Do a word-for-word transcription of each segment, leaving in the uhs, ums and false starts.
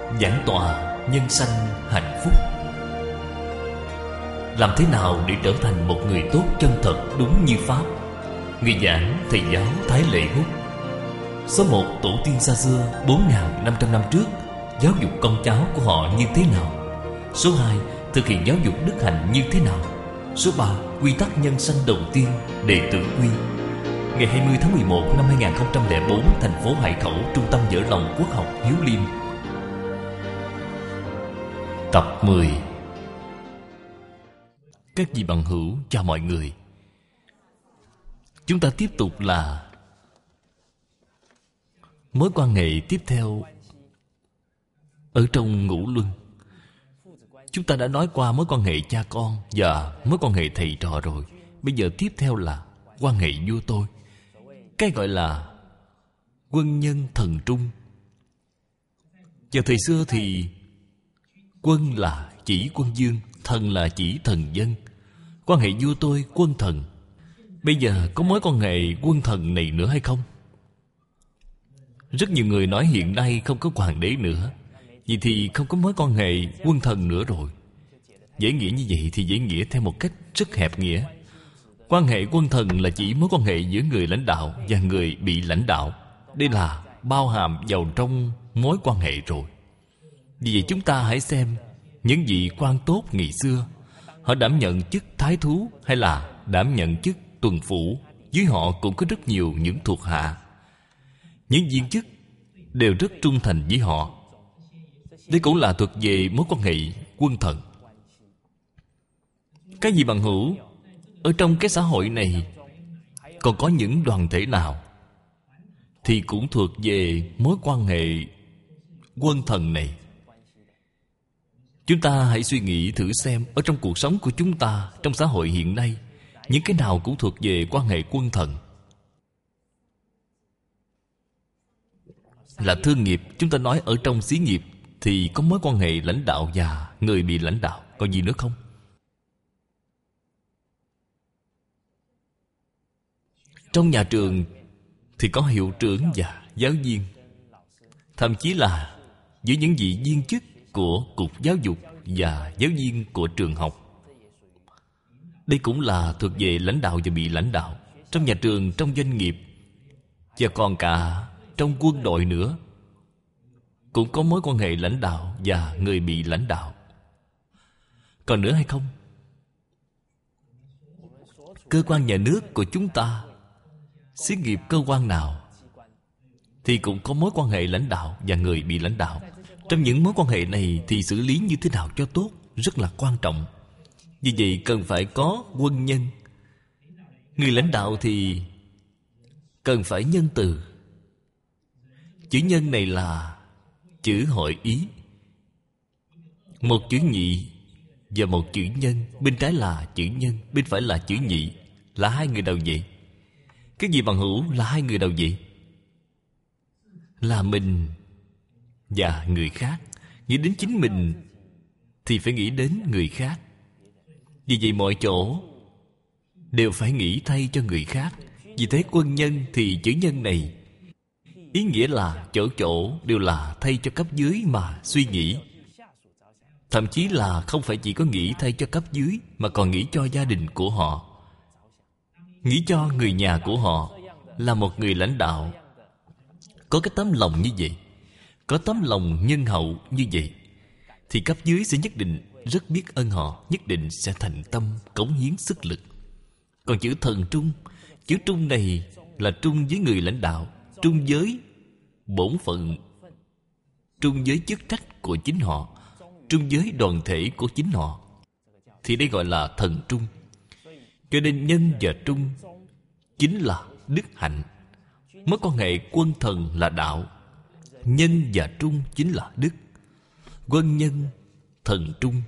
Giảng tọa nhân sanh hạnh phúc. Làm thế nào để trở thành một người tốt chân thật đúng như Pháp? Người giảng thầy giáo Thái Lệ Hút. Số một, tổ tiên xa xưa bốn nghìn năm trăm năm trước giáo dục con cháu của họ như thế nào? Số hai, thực hiện giáo dục đức hạnh như thế nào? Số ba, quy tắc nhân sanh đầu tiên, đệ tử quy. Ngày hai mươi tháng mười một năm hai nghìn không trăm lẻ bốn, thành phố Hải Khẩu, Trung tâm Dở Lòng Quốc học Hiếu Liêm. Tập mười. Các vị bằng hữu, chào mọi người. Chúng ta tiếp tục là mối quan hệ tiếp theo ở trong ngũ luân. Chúng ta đã nói qua mối quan hệ cha con và mối quan hệ thầy trò rồi. Bây giờ tiếp theo là quan hệ vua tôi, cái gọi là quân nhân thần trung. Vào thời xưa thì quân là chỉ quân vương, thần là chỉ thần dân. Quan hệ vua tôi quân thần. Bây giờ có mối quan hệ quân thần này nữa hay không? Rất nhiều người nói hiện nay không có hoàng đế nữa, vậy thì không có mối quan hệ quân thần nữa rồi. Dễ nghĩa như vậy thì dễ nghĩa theo một cách rất hẹp nghĩa. Quan hệ quân thần là chỉ mối quan hệ giữa người lãnh đạo và người bị lãnh đạo. Đây là bao hàm vào trong mối quan hệ rồi. Vì vậy chúng ta hãy xem những vị quan tốt ngày xưa, họ đảm nhận chức thái thú hay là đảm nhận chức tuần phủ, dưới họ cũng có rất nhiều những thuộc hạ. Những viên chức đều rất trung thành với họ. Đây cũng là thuộc về mối quan hệ quân thần. Các vị bằng hữu, ở trong cái xã hội này còn có những đoàn thể nào thì cũng thuộc về mối quan hệ quân thần này. Chúng ta hãy suy nghĩ thử xem, ở trong cuộc sống của chúng ta, trong xã hội hiện nay, những cái nào cũng thuộc về quan hệ quân thần. Là thương nghiệp, chúng ta nói ở trong xí nghiệp thì có mối quan hệ lãnh đạo và người bị lãnh đạo. Còn gì nữa không? Trong nhà trường thì có hiệu trưởng và giáo viên. Thậm chí là giữa những vị viên chức của Cục Giáo dục và giáo viên của trường học. Đây cũng là thuộc về lãnh đạo và bị lãnh đạo. Trong nhà trường, trong doanh nghiệp và còn cả trong quân đội nữa, cũng có mối quan hệ lãnh đạo và người bị lãnh đạo. Còn nữa hay không? Cơ quan nhà nước của chúng ta, xí nghiệp cơ quan nào thì cũng có mối quan hệ lãnh đạo và người bị lãnh đạo. Trong những mối quan hệ này thì xử lý như thế nào cho tốt rất là quan trọng. Vì vậy cần phải có quân nhân. Người lãnh đạo thì cần phải nhân từ. Chữ nhân này là chữ hội ý. Một chữ nhị và một chữ nhân. Bên trái là chữ nhân, bên phải là chữ nhị. Là hai người đầu vậy. Cái gì bằng hữu là hai người đầu vậy? Là mình và người khác. Nghĩ đến chính mình thì phải nghĩ đến người khác. Vì vậy mọi chỗ đều phải nghĩ thay cho người khác. Vì thế quân nhân thì chữ nhân này ý nghĩa là chỗ chỗ đều là thay cho cấp dưới mà suy nghĩ. Thậm chí là không phải chỉ có nghĩ thay cho cấp dưới, mà còn nghĩ cho gia đình của họ, nghĩ cho người nhà của họ. Là một người lãnh đạo có cái tấm lòng như vậy, có tấm lòng nhân hậu như vậy, thì cấp dưới sẽ nhất định rất biết ơn họ, nhất định sẽ thành tâm cống hiến sức lực. Còn chữ thần trung, chữ trung này là trung với người lãnh đạo, trung với bổn phận, trung với chức trách của chính họ, trung với đoàn thể của chính họ, thì đây gọi là thần trung. Cho nên nhân và trung chính là đức hạnh. Mối quan hệ quân thần là đạo, nhân và trung chính là đức. Quân nhân, thần trung.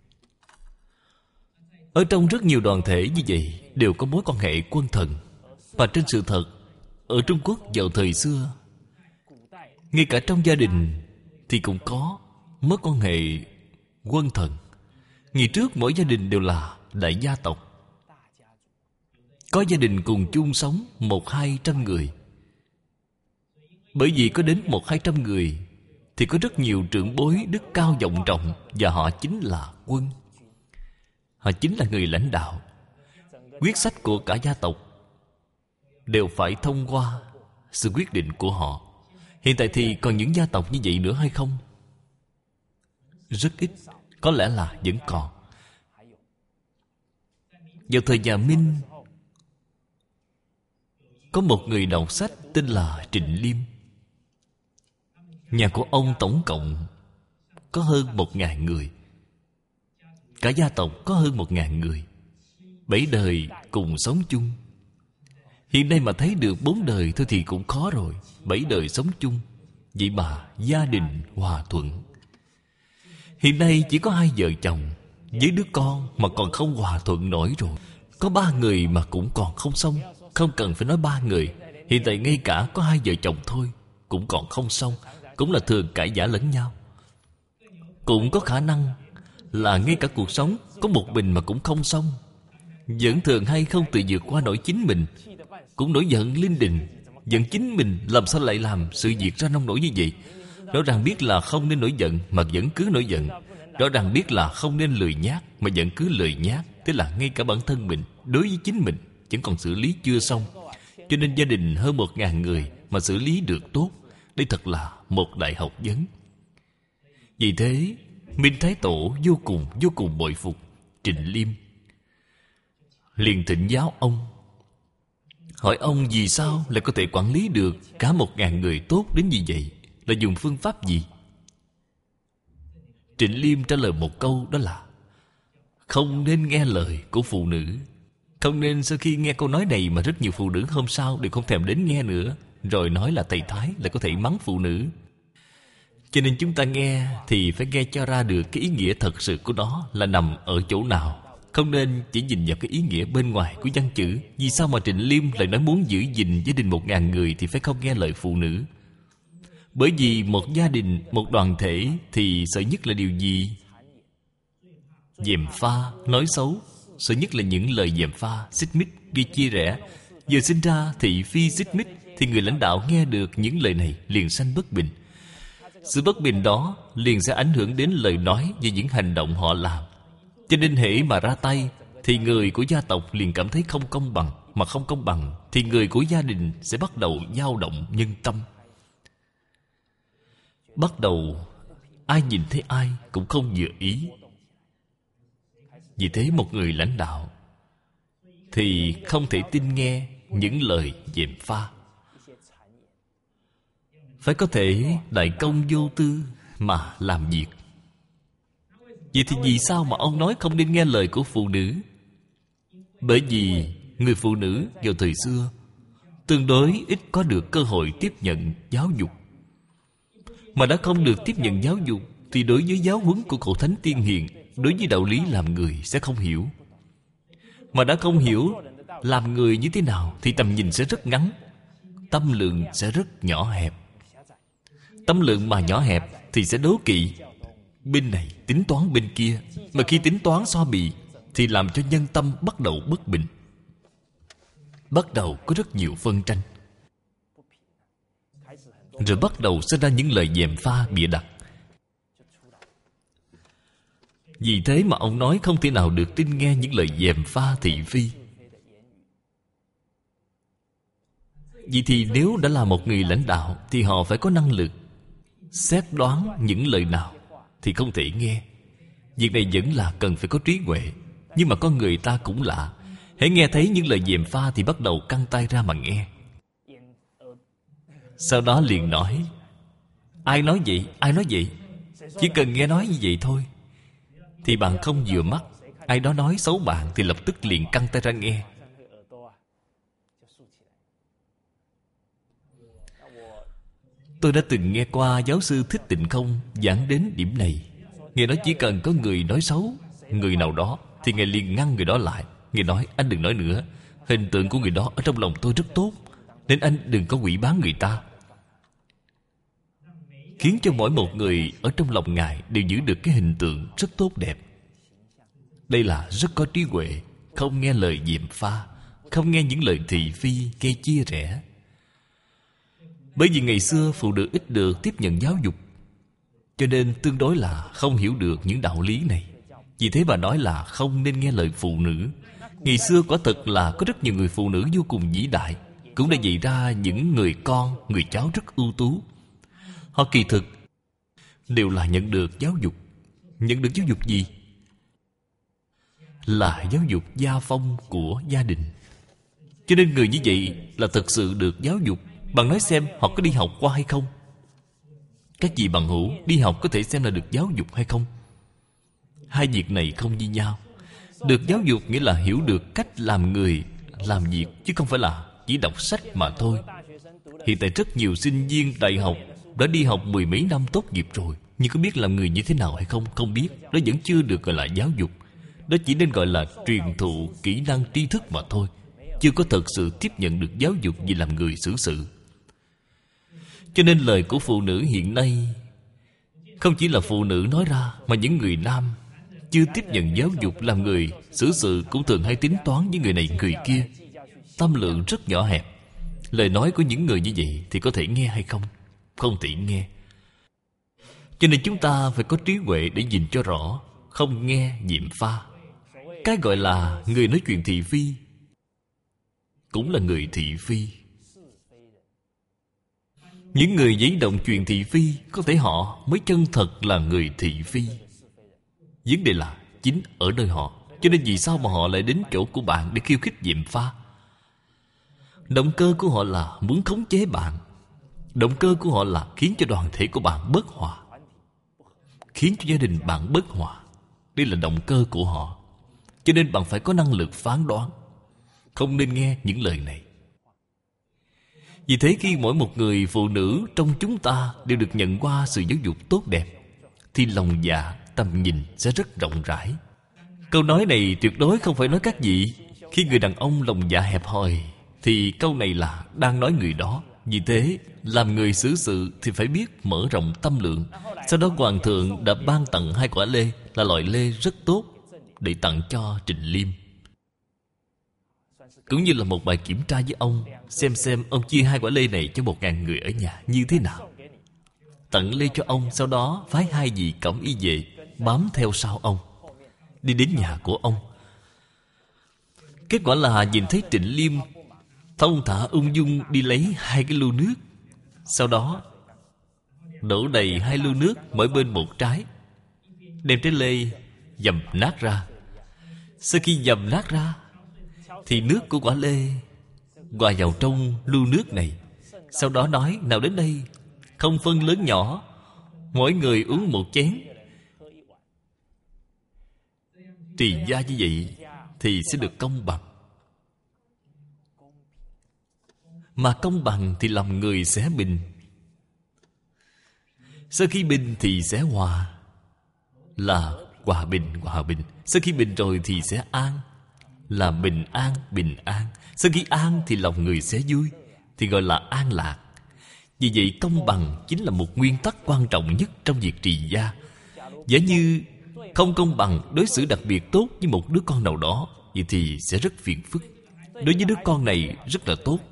Ở trong rất nhiều đoàn thể như vậy đều có mối quan hệ quân thần. Và trên sự thật, ở Trung Quốc vào thời xưa, ngay cả trong gia đình thì cũng có mối quan hệ quân thần. Ngày trước mỗi gia đình đều là đại gia tộc. Có gia đình cùng chung sống một hai trăm người. Bởi vì có đến một hai trăm người thì có rất nhiều trưởng bối đức cao vọng trọng, và họ chính là quân. Họ chính là người lãnh đạo. Quyết sách của cả gia tộc đều phải thông qua sự quyết định của họ. Hiện tại thì còn những gia tộc như vậy nữa hay không? Rất ít. Có lẽ là vẫn còn. Vào thời nhà Minh, có một người đọc sách tên là Trịnh Liêm. Nhà của ông tổng cộng có hơn một ngàn người. Cả gia tộc có hơn một ngàn người. Bảy đời cùng sống chung. Hiện nay mà thấy được bốn đời thôi thì cũng khó rồi. Bảy đời sống chung, vậy mà gia đình hòa thuận. Hiện nay chỉ có hai vợ chồng với đứa con mà còn không hòa thuận nổi rồi. Có ba người mà cũng còn không xong. Không cần phải nói ba người. Hiện tại ngay cả có hai vợ chồng thôi cũng còn không xong. Cũng là thường cãi vã lẫn nhau. Cũng có khả năng là ngay cả cuộc sống có một mình mà cũng không xong. Vẫn thường hay không tự vượt qua nổi chính mình, cũng nổi giận linh đình. Giận chính mình làm sao lại làm sự việc ra nông nổi như vậy. Rõ ràng biết là không nên nổi giận mà vẫn cứ nổi giận. Rõ ràng biết là không nên lười nhác mà vẫn cứ lười nhác. Thế là ngay cả bản thân mình, đối với chính mình vẫn còn xử lý chưa xong. Cho nên gia đình hơn một ngàn người mà xử lý được tốt, đây thật là một đại học vấn. Vì thế Minh Thái Tổ vô cùng vô cùng bội phục Trịnh Liêm. Liền thỉnh giáo ông, hỏi ông vì sao lại có thể quản lý được cả một ngàn người tốt đến như vậy, là dùng phương pháp gì? Trịnh Liêm trả lời một câu, đó là không nên nghe lời của phụ nữ. Không nên sau khi nghe câu nói này mà rất nhiều phụ nữ hôm sau đều không thèm đến nghe nữa, rồi nói là thầy Thái lại có thể mắng phụ nữ. Cho nên chúng ta nghe thì phải nghe cho ra được cái ý nghĩa thật sự của nó là nằm ở chỗ nào. Không nên chỉ nhìn vào cái ý nghĩa bên ngoài của văn chữ. Vì sao mà Trịnh Liêm lại nói muốn giữ gìn gia đình một ngàn người thì phải không nghe lời phụ nữ? Bởi vì một gia đình, một đoàn thể thì sợ nhất là điều gì? Gièm pha, nói xấu. Sợ nhất là những lời gièm pha, xích mích, gây chia rẽ. Vừa sinh ra thị phi xích mích thì người lãnh đạo nghe được những lời này liền sanh bất bình. Sự bất bình đó liền sẽ ảnh hưởng đến lời nói và những hành động họ làm. Cho nên hễ mà ra tay thì người của gia tộc liền cảm thấy không công bằng. Mà không công bằng thì người của gia đình sẽ bắt đầu dao động nhân tâm. Bắt đầu ai nhìn thấy ai cũng không vừa ý. Vì thế một người lãnh đạo thì không thể tin nghe những lời gièm pha. Phải có thể đại công vô tư mà làm việc. Vậy thì vì sao mà ông nói không nên nghe lời của phụ nữ? Bởi vì người phụ nữ vào thời xưa tương đối ít có được cơ hội tiếp nhận giáo dục. Mà đã không được tiếp nhận giáo dục thì đối với giáo huấn của cổ thánh tiên hiền, đối với đạo lý làm người sẽ không hiểu. Mà đã không hiểu làm người như thế nào thì tầm nhìn sẽ rất ngắn, tâm lượng sẽ rất nhỏ hẹp. Tâm lượng mà nhỏ hẹp thì sẽ đố kỵ, bên này tính toán bên kia. Mà khi tính toán so bì thì làm cho nhân tâm bắt đầu bất bình, bắt đầu có rất nhiều phân tranh, rồi bắt đầu sinh ra những lời gièm pha bịa đặt. Vì thế mà ông nói không thể nào được tin nghe những lời gièm pha thị phi. Vì thì nếu đã là một người lãnh đạo thì họ phải có năng lực xét đoán những lời nào thì không thể nghe. Việc này vẫn là cần phải có trí huệ. Nhưng mà con người ta cũng lạ, hễ nghe thấy những lời gièm pha thì bắt đầu căng tay ra mà nghe. Sau đó liền nói, ai nói vậy, ai nói vậy. Chỉ cần nghe nói như vậy thôi. Thì bạn không vừa mắt, ai đó nói xấu bạn thì lập tức liền căng tay ra nghe. Tôi đã từng nghe qua giáo sư Thích Tịnh Không giảng đến điểm này. Ngài nói chỉ cần có người nói xấu người nào đó thì Ngài liền ngăn người đó lại. Ngài nói anh đừng nói nữa, hình tượng của người đó ở trong lòng tôi rất tốt, nên anh đừng có hủy báng người ta. Khiến cho mỗi một người ở trong lòng Ngài đều giữ được cái hình tượng rất tốt đẹp. Đây là rất có trí huệ, không nghe lời gièm pha, không nghe những lời thị phi gây chia rẽ. Bởi vì ngày xưa phụ nữ ít được tiếp nhận giáo dục, Cho nên tương đối là không hiểu được những đạo lý này. Vì thế bà nói là không nên nghe lời phụ nữ. Ngày xưa quả thật là có rất nhiều người phụ nữ vô cùng vĩ đại, cũng đã dạy ra những người con, người cháu rất ưu tú. Họ kỳ thực đều là nhận được giáo dục. Nhận được giáo dục gì? Là giáo dục gia phong của gia đình. Cho nên người như vậy là thực sự được giáo dục. Bạn nói xem họ có đi học qua hay không? Các vị bằng hữu, đi học có thể xem là được giáo dục hay không? Hai việc này không như nhau. Được giáo dục nghĩa là hiểu được cách làm người, làm việc, chứ không phải là chỉ đọc sách mà thôi. Hiện tại rất nhiều sinh viên đại học đã đi học mười mấy năm tốt nghiệp rồi, nhưng có biết làm người như thế nào hay không? Không biết. Đó vẫn chưa được gọi là giáo dục. Đó chỉ nên gọi là truyền thụ kỹ năng tri thức mà thôi, chưa có thật sự tiếp nhận được giáo dục về làm người xử sự. Cho nên lời của phụ nữ hiện nay không chỉ là phụ nữ nói ra, mà những người nam chưa tiếp nhận giáo dục làm người xử sự cũng thường hay tính toán với người này người kia, tâm lượng rất nhỏ hẹp. Lời nói của những người như vậy thì có thể nghe hay không? Không thể nghe. Cho nên chúng ta phải có trí huệ để nhìn cho rõ, không nghe diệm pha. Cái gọi là người nói chuyện thị phi cũng là người thị phi. Những người giấy động chuyện thị phi, có thể họ mới chân thật là người thị phi. Vấn đề là chính ở nơi họ. Cho nên vì sao mà họ lại đến chỗ của bạn để khiêu khích diệm pha? Động cơ của họ là muốn khống chế bạn. Động cơ của họ là khiến cho đoàn thể của bạn bất hòa, khiến cho gia đình bạn bất hòa. Đây là động cơ của họ. Cho nên bạn phải có năng lực phán đoán, không nên nghe những lời này. Vì thế khi mỗi một người phụ nữ trong chúng ta đều được nhận qua sự giáo dục tốt đẹp, thì lòng dạ, tầm nhìn sẽ rất rộng rãi. Câu nói này tuyệt đối không phải nói các vị. Khi người đàn ông lòng dạ hẹp hòi thì câu này là đang nói người đó. Vì thế làm người xử sự thì phải biết mở rộng tâm lượng. Sau đó Hoàng thượng đã ban tặng hai quả lê, là loại lê rất tốt, để tặng cho Trình Liêm, cũng như là một bài kiểm tra với ông, xem xem ông chia hai quả lê này cho một ngàn người ở nhà như thế nào. Tặng lê cho ông, sau đó phái hai vị cẩm y về bám theo sau ông, đi đến nhà của ông. Kết quả là nhìn thấy Trịnh Liêm thông thả ung dung đi lấy hai cái lu nước, sau đó đổ đầy hai lu nước mỗi bên một trái, đem trái lê dầm nát ra. Sau khi dầm nát ra thì nước của quả lê hòa vào trong lu nước này. Sau đó nói, nào đến đây, không phân lớn nhỏ, mỗi người uống một chén. Trì gia như vậy thì sẽ được công bằng. Mà công bằng thì lòng người sẽ bình. Sau khi bình thì sẽ hòa, là hòa bình, hòa bình. Sau khi bình rồi thì sẽ an, là bình an, bình an. Sau khi an thì lòng người sẽ vui, thì gọi là an lạc. Vì vậy công bằng chính là một nguyên tắc quan trọng nhất trong việc trì gia. Giả như không công bằng, đối xử đặc biệt tốt với một đứa con nào đó, vậy thì sẽ rất phiền phức. Đối với đứa con này rất là tốt,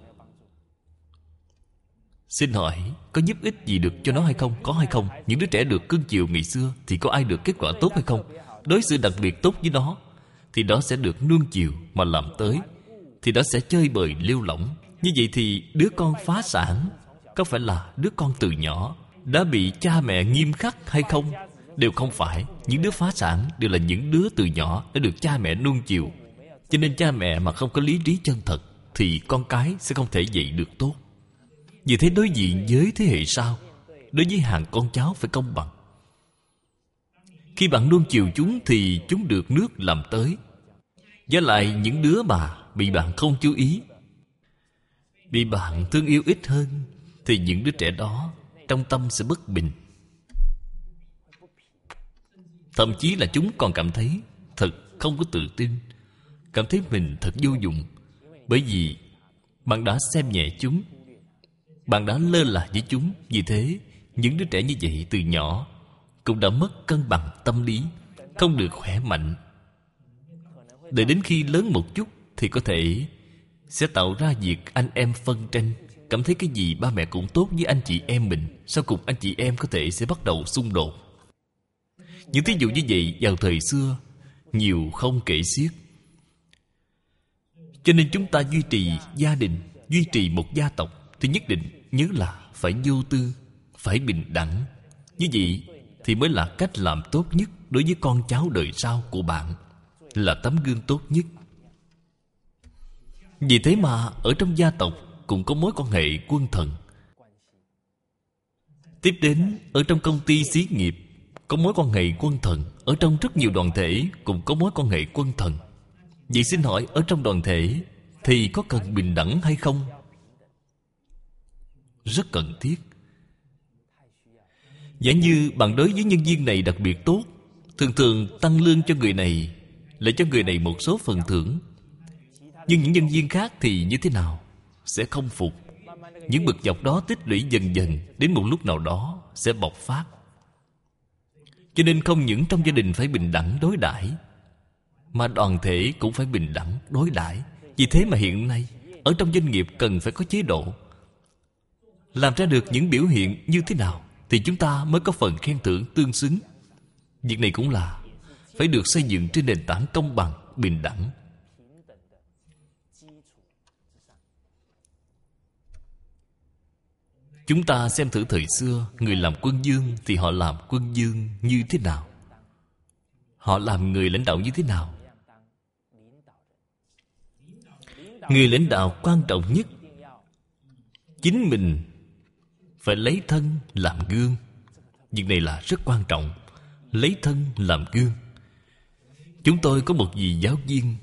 xin hỏi có giúp ích gì được cho nó hay không? Có hay không? Những đứa trẻ được cưng chiều ngày xưa thì có ai được kết quả tốt hay không? Đối xử đặc biệt tốt với nó thì đó sẽ được nuông chiều mà làm tới, thì đó sẽ chơi bời lêu lỏng. Như vậy thì đứa con phá sản có phải là đứa con từ nhỏ đã bị cha mẹ nghiêm khắc hay không? Đều không phải. Những đứa phá sản đều là những đứa từ nhỏ đã được cha mẹ nuông chiều. Cho nên cha mẹ mà không có lý trí chân thật thì con cái sẽ không thể dạy được tốt. Vì thế đối diện với thế hệ sau, đối với hàng con cháu phải công bằng. Khi bạn nuông chiều chúng thì chúng được nước làm tới. Với lại những đứa mà bị bạn không chú ý, bị bạn thương yêu ít hơn, thì những đứa trẻ đó trong tâm sẽ bất bình. Thậm chí là chúng còn cảm thấy thật không có tự tin, cảm thấy mình thật vô dụng. Bởi vì bạn đã xem nhẹ chúng, bạn đã lơ là với chúng. Vì thế những đứa trẻ như vậy từ nhỏ cũng đã mất cân bằng tâm lý, không được khỏe mạnh. Đợi đến khi lớn một chút thì có thể sẽ tạo ra việc anh em phân tranh, cảm thấy cái gì ba mẹ cũng tốt với anh chị em mình, sau cùng anh chị em có thể sẽ bắt đầu xung đột. Những thí dụ như vậy vào thời xưa nhiều không kể xiết. Cho nên chúng ta duy trì gia đình, duy trì một gia tộc thì nhất định nhớ là phải vô tư, phải bình đẳng. Như vậy thì mới là cách làm tốt nhất đối với con cháu đời sau của bạn, là tấm gương tốt nhất. Vì thế mà ở trong gia tộc cũng có mối quan hệ quân thần. Tiếp đến ở trong công ty xí nghiệp có mối quan hệ quân thần. Ở trong rất nhiều đoàn thể cũng có mối quan hệ quân thần. Vậy xin hỏi, ở trong đoàn thể thì có cần bình đẳng hay không? Rất cần thiết. Giả như bạn đối với nhân viên này đặc biệt tốt, thường thường tăng lương cho người này, lại cho người này một số phần thưởng. Nhưng những nhân viên khác thì như thế nào? Sẽ không phục. Những bực dọc đó tích lũy dần dần, đến một lúc nào đó sẽ bộc phát. Cho nên không những trong gia đình phải bình đẳng đối đãi, mà đoàn thể cũng phải bình đẳng đối đãi. Vì thế mà hiện nay ở trong doanh nghiệp cần phải có chế độ. Làm ra được những biểu hiện như thế nào thì chúng ta mới có phần khen thưởng tương xứng. Việc này cũng là phải được xây dựng trên nền tảng công bằng, bình đẳng. Chúng ta xem thử thời xưa, người làm quân vương thì họ làm quân vương như thế nào? Họ làm người lãnh đạo như thế nào? Người lãnh đạo quan trọng nhất, chính mình phải lấy thân làm gương. Việc này là rất quan trọng. Lấy thân làm gương. Chúng tôi có một vị giáo viên.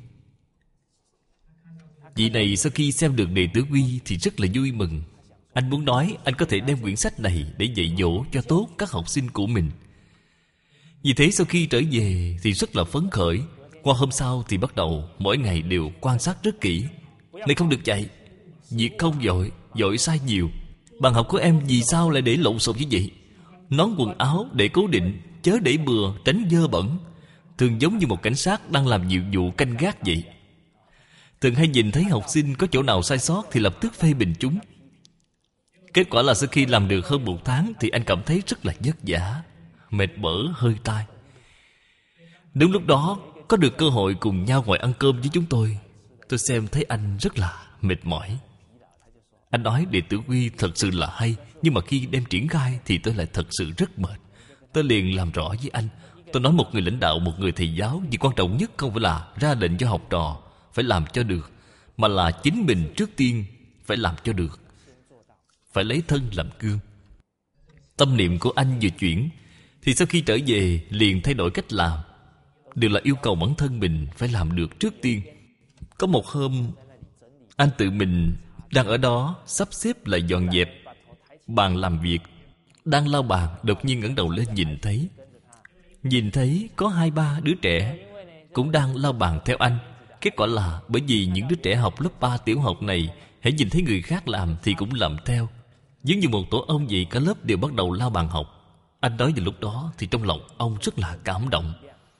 Vị này sau khi xem được Đệ Tử Quy thì rất là vui mừng. Anh muốn nói anh có thể đem quyển sách này để dạy dỗ cho tốt các học sinh của mình. Vì thế sau khi trở về thì rất là phấn khởi. Qua hôm sau thì bắt đầu mỗi ngày đều quan sát rất kỹ. Này không được chạy, việc không vội, vội sai nhiều. Bàn học của em vì sao lại để lộn xộn như vậy? Nón quần áo để cố định, chớ để bừa, tránh dơ bẩn. Thường giống như một cảnh sát đang làm nhiệm vụ canh gác vậy. Thường hay nhìn thấy học sinh có chỗ nào sai sót thì lập tức phê bình chúng. Kết quả là sau khi làm được hơn một tháng thì anh cảm thấy rất là vất vả, mệt bở hơi tai. Đúng lúc đó có được cơ hội cùng nhau ngồi ăn cơm với chúng tôi, tôi xem thấy anh rất là mệt mỏi. Anh nói Đệ Tử Quy thật sự là hay, nhưng mà khi đem triển khai thì tôi lại thật sự rất mệt. Tôi liền làm rõ với anh. Tôi nói một người lãnh đạo, một người thầy giáo, việc quan trọng nhất không phải là ra lệnh cho học trò phải làm cho được, mà là chính mình trước tiên phải làm cho được. Phải lấy thân làm gương. Tâm niệm của anh vừa chuyển thì sau khi trở về liền thay đổi cách làm. Đều là yêu cầu bản thân mình phải làm được trước tiên. Có một hôm anh tự mình đang ở đó sắp xếp lại dọn dẹp bàn làm việc, đang lau bàn, đột nhiên ngẩng đầu lên nhìn thấy Nhìn thấy có hai ba đứa trẻ cũng đang lau bàn theo anh. Kết quả là bởi vì những đứa trẻ học lớp ba tiểu học này hễ nhìn thấy người khác làm thì cũng làm theo. Giống như một tổ ong vậy, cả lớp đều bắt đầu lau bàn học. Anh nói vào lúc đó thì trong lòng ông rất là cảm động.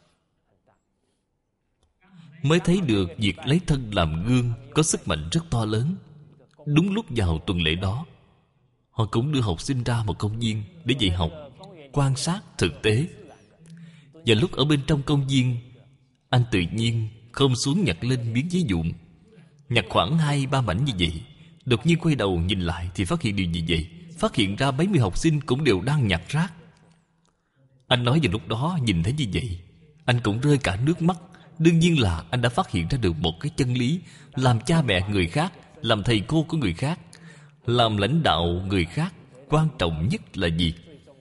Mới thấy được việc lấy thân làm gương có sức mạnh rất to lớn. Đúng lúc vào tuần lễ đó, họ cũng đưa học sinh ra một công viên để dạy học, quan sát thực tế. Và lúc ở bên trong công viên, anh tự nhiên khom xuống nhặt lên miếng giấy vụn. Nhặt khoảng hai ba mảnh như vậy. Đột nhiên quay đầu nhìn lại thì phát hiện điều gì vậy? Phát hiện ra mấy mươi học sinh cũng đều đang nhặt rác. Anh nói vào lúc đó nhìn thấy như vậy, anh cũng rơi cả nước mắt. Đương nhiên là anh đã phát hiện ra được một cái chân lý. Làm cha mẹ người khác, làm thầy cô của người khác, làm lãnh đạo người khác, quan trọng nhất là gì?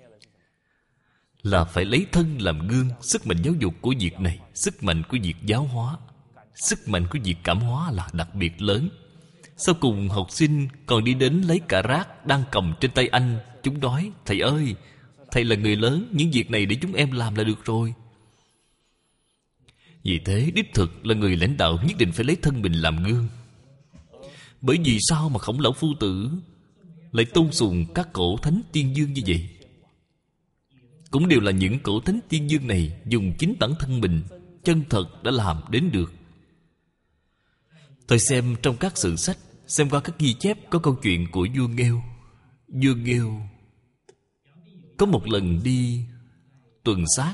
Là phải lấy thân làm gương. Sức mạnh giáo dục của việc này, sức mạnh của việc giáo hóa, sức mạnh của việc cảm hóa là đặc biệt lớn. Sau cùng học sinh còn đi đến lấy cả rác đang cầm trên tay anh. Chúng nói, thầy ơi, thầy là người lớn, những việc này để chúng em làm là được rồi. Vì thế đích thực là người lãnh đạo nhất định phải lấy thân mình làm gương. Bởi vì sao mà Khổng Lão Phu Tử lại tôn sùng các cổ thánh tiên dương như vậy? Cũng đều là những cổ thánh tiên dương này dùng chính bản thân mình chân thật đã làm đến được. Tôi xem trong các sử sách xem qua các ghi chép có câu chuyện của vua Nghêu. Vua Nghêu có một lần đi tuần sát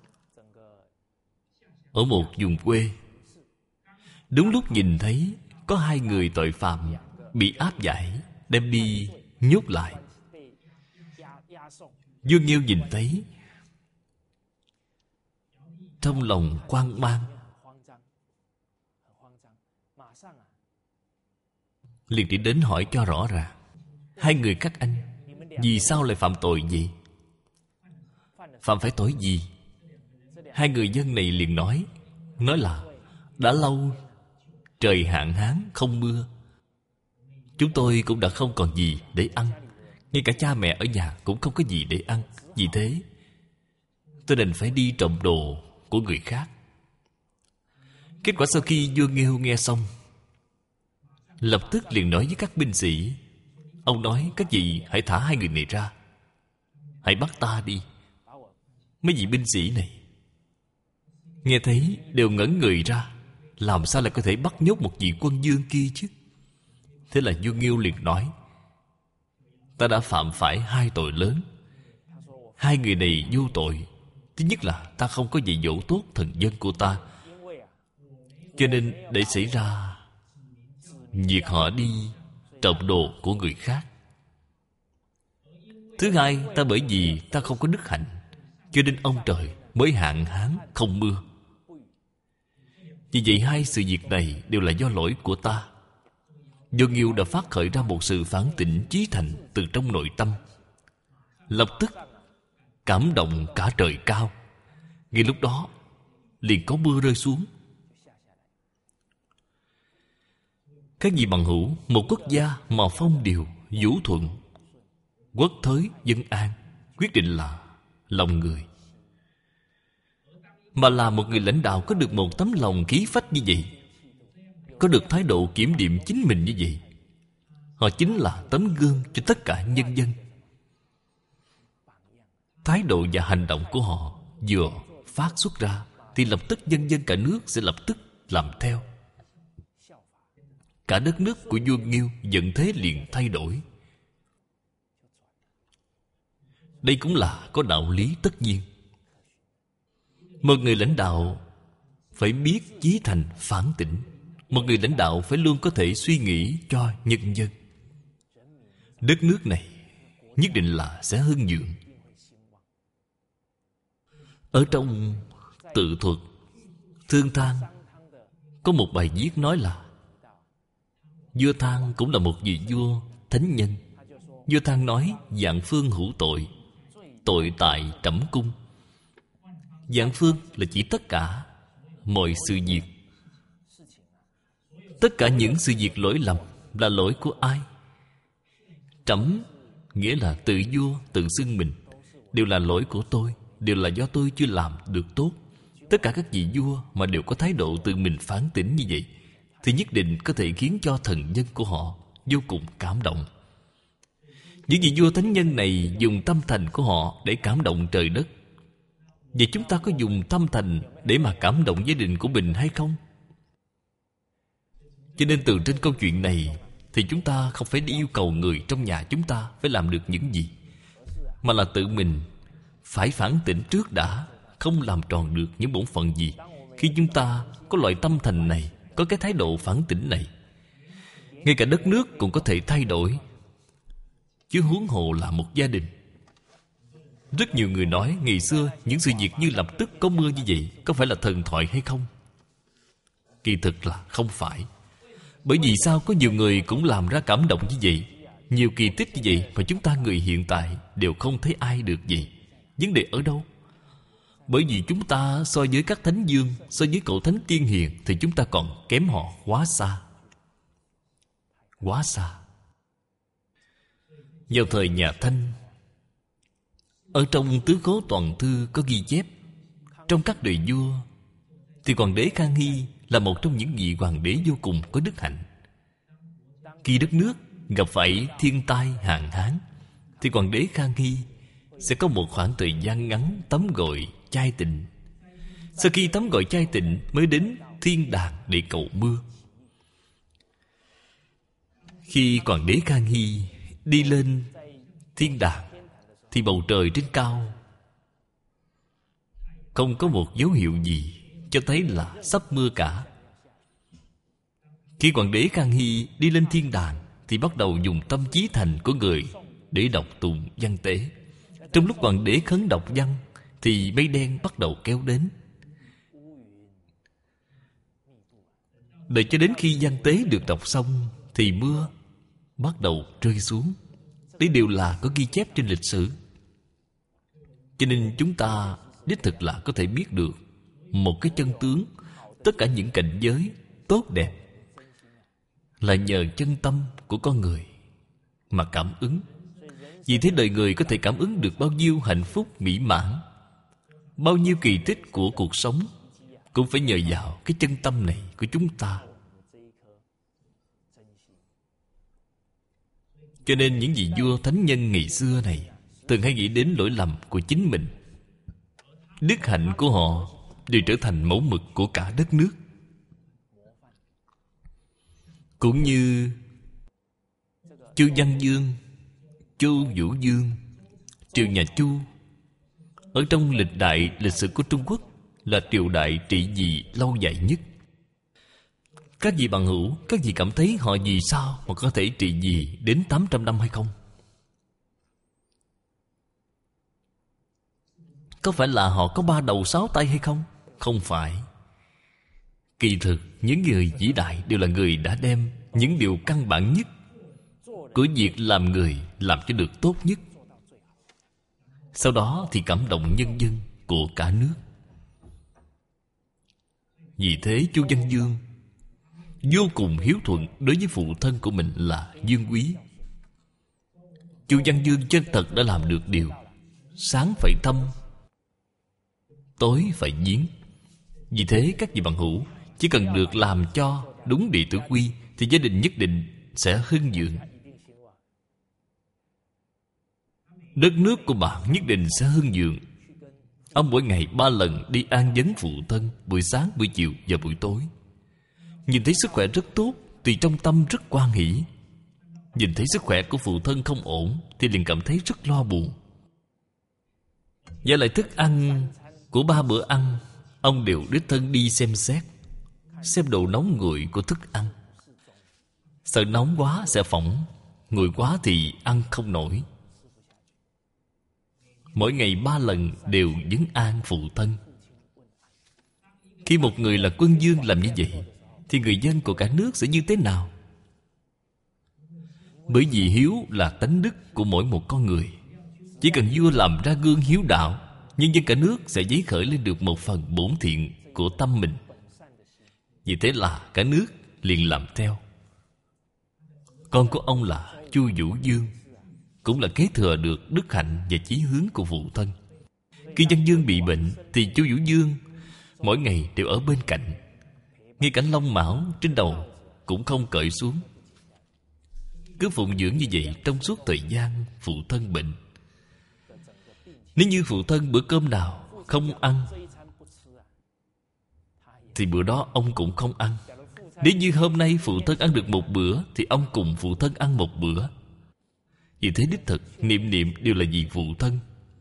ở một vùng quê. Đúng lúc nhìn thấy có hai người tội phạm bị áp giải, đem đi nhốt lại. Vua Nghêu nhìn thấy, trong lòng hoang mang, liền đi đến hỏi cho rõ ràng: hai người các anh vì sao lại phạm tội gì? Phạm phải tội gì? Hai người dân này liền nói Nói là đã lâu trời hạn hán không mưa, chúng tôi cũng đã không còn gì để ăn. Ngay cả cha mẹ ở nhà cũng không có gì để ăn. Vì thế tôi đành phải đi trộm đồ của người khác. Kết quả sau khi vua Nghêu nghe xong, lập tức liền nói với các binh sĩ: ông nói các vị hãy thả hai người này ra, hãy bắt ta đi. Mấy vị binh sĩ này nghe thấy đều ngẩn người ra, làm sao lại có thể bắt nhốt một vị quân vương kia chứ? Thế là vua Nghêu liền nói: ta đã phạm phải hai tội lớn. Hai người này vô tội. Thứ nhất là ta không có dạy dỗ tốt thần dân của ta, cho nên để xảy ra việc họ đi trộm đồ của người khác. Thứ hai, ta bởi vì ta không có đức hạnh, cho nên ông trời mới hạn hán không mưa. Vì vậy hai sự việc này đều là do lỗi của ta. Vua Nghêu đã phát khởi ra một sự phản tỉnh chí thành từ trong nội tâm, lập tức cảm động cả trời cao. Ngay lúc đó liền có mưa rơi xuống. Các vị bằng hữu, một quốc gia mà phong điều vũ thuận, quốc thới dân an, quyết định là lòng người. Mà là một người lãnh đạo có được một tấm lòng khí phách như vậy, có được thái độ kiểm điểm chính mình như vậy, họ chính là tấm gương cho tất cả nhân dân. Thái độ và hành động của họ vừa phát xuất ra thì lập tức nhân dân cả nước sẽ lập tức làm theo. Cả đất nước của vua Nghêu vận thế liền thay đổi. Đây cũng là có đạo lý tất nhiên. Một người lãnh đạo phải biết chí thành phản tỉnh. Một người lãnh đạo phải luôn có thể suy nghĩ cho nhân dân. Đất nước này nhất định là sẽ hưng vượng. Ở trong tự thuật Thương Thang có một bài viết nói là vua Thang cũng là một vị vua thánh nhân. Vua Thang nói: vạn phương hữu tội, tội tại trẫm cung. Vạn phương là chỉ tất cả mọi sự việc. Tất cả những sự việc lỗi lầm là lỗi của ai? Trẫm nghĩa là tự vua tự xưng mình, đều là lỗi của tôi, đều là do tôi chưa làm được tốt. Tất cả các vị vua mà đều có thái độ tự mình phản tỉnh như vậy thì nhất định có thể khiến cho thần dân của họ vô cùng cảm động. Những vị vua thánh nhân này dùng tâm thành của họ để cảm động trời đất. Vậy chúng ta có dùng tâm thành để mà cảm động gia đình của mình hay không? Cho nên từ trên câu chuyện này thì chúng ta không phải đi yêu cầu người trong nhà chúng ta phải làm được những gì, mà là tự mình phải phản tỉnh trước đã, không làm tròn được những bổn phận gì. Khi chúng ta có loại tâm thành này, có cái thái độ phản tỉnh này, ngay cả đất nước cũng có thể thay đổi, chứ huống hồ là một gia đình. Rất nhiều người nói ngày xưa những sự việc như lập tức có mưa như vậy có phải là thần thoại hay không? Kỳ thực là không phải. Bởi vì sao có nhiều người cũng làm ra cảm động như vậy, nhiều kỳ tích như vậy, mà chúng ta người hiện tại đều không thấy ai được vậy. Vấn đề ở đâu? Bởi vì chúng ta so với các thánh dương, so với cậu thánh tiên hiền thì chúng ta còn kém họ quá xa. Quá xa. Vào thời nhà Thanh, ở trong Tứ Khố Toàn Thư có ghi chép, trong các đời vua thì hoàng đế Khang Hy là một trong những vị hoàng đế vô cùng có đức hạnh. Khi đất nước gặp phải thiên tai hạn hán thì hoàng đế Khang Hy sẽ có một khoảng thời gian ngắn tắm gội chai tịnh. Sau khi tắm gội chai tịnh mới đến thiên đàng để cầu mưa. Khi Hoàng đế Khang Hy đi lên thiên đàng, thì bầu trời trên cao không có một dấu hiệu gì cho thấy là sắp mưa cả. Khi Hoàng đế Khang Hy đi lên thiên đàng, thì bắt đầu dùng tâm trí thành của người để đọc tụng văn tế. Trong lúc Hoàng đế khấn đọc văn, thì mây đen bắt đầu kéo đến. Đợi cho đến khi văn tế được đọc xong, thì mưa bắt đầu rơi xuống. Đây đều là có ghi chép trên lịch sử. Cho nên chúng ta đích thực là có thể biết được một cái chân tướng. Tất cả những cảnh giới tốt đẹp là nhờ chân tâm của con người mà cảm ứng. Vì thế đời người có thể cảm ứng được bao nhiêu hạnh phúc mỹ mãn, bao nhiêu kỳ tích của cuộc sống, cũng phải nhờ vào cái chân tâm này của chúng ta. Cho nên những vị vua thánh nhân ngày xưa này thường hay nghĩ đến lỗi lầm của chính mình. Đức hạnh của họ đều trở thành mẫu mực của cả đất nước. Cũng như Chu Văn Dương, Chu Vũ Dương, triều nhà Chu, ở trong lịch đại lịch sử của Trung Quốc là triều đại trị vì lâu dài nhất. Các vị bằng hữu, các vị cảm thấy họ vì sao mà có thể trị vì đến tám trăm năm hay không? Có phải là họ có ba đầu sáu tay hay không? Không phải. Kỳ thực, những người vĩ đại đều là người đã đem những điều căn bản nhất của việc làm người làm cho được tốt nhất. Sau đó thì cảm động nhân dân của cả nước. Vì thế Chu Văn Dương vô cùng hiếu thuận đối với phụ thân của mình là Dương Quý. Chu Văn Dương chân thật đã làm được điều sáng phải thăm, tối phải viếng. Vì thế các vị bằng hữu, chỉ cần được làm cho đúng đệ tử quy, thì gia đình nhất định sẽ hưng vượng. Đất nước của bạn nhất định sẽ hưng vượng. Ông mỗi ngày ba lần đi an vấn phụ thân, buổi sáng, buổi chiều và buổi tối. Nhìn thấy sức khỏe rất tốt thì trong tâm rất hoan hỷ. Nhìn thấy sức khỏe của phụ thân không ổn thì liền cảm thấy rất lo buồn. Và lại thức ăn của ba bữa ăn, ông đều đích thân đi xem xét, xem độ nóng nguội của thức ăn. Sợ nóng quá sẽ phỏng, nguội quá thì ăn không nổi. Mỗi ngày ba lần đều vấn an phụ thân. Khi một người là quân vương làm như vậy, thì người dân của cả nước sẽ như thế nào? Bởi vì hiếu là tánh đức của mỗi một con người. Chỉ cần vua làm ra gương hiếu đạo, nhân dân cả nước sẽ giấy khởi lên được một phần bổn thiện của tâm mình. Vì thế là cả nước liền làm theo. Con của ông là Chu Vũ Dương cũng là kế thừa được đức hạnh và chí hướng của phụ thân. Khi Văn Dương bị bệnh thì Chu Vũ Dương mỗi ngày đều ở bên cạnh, ngay cả lông mão trên đầu cũng không cởi xuống, cứ phụng dưỡng như vậy trong suốt thời gian phụ thân bệnh. Nếu như phụ thân bữa cơm nào không ăn thì bữa đó ông cũng không ăn. Nếu như hôm nay phụ thân ăn được một bữa thì ông cùng phụ thân ăn một bữa. Vì thế đích thực niệm niệm đều là vì phụ thân,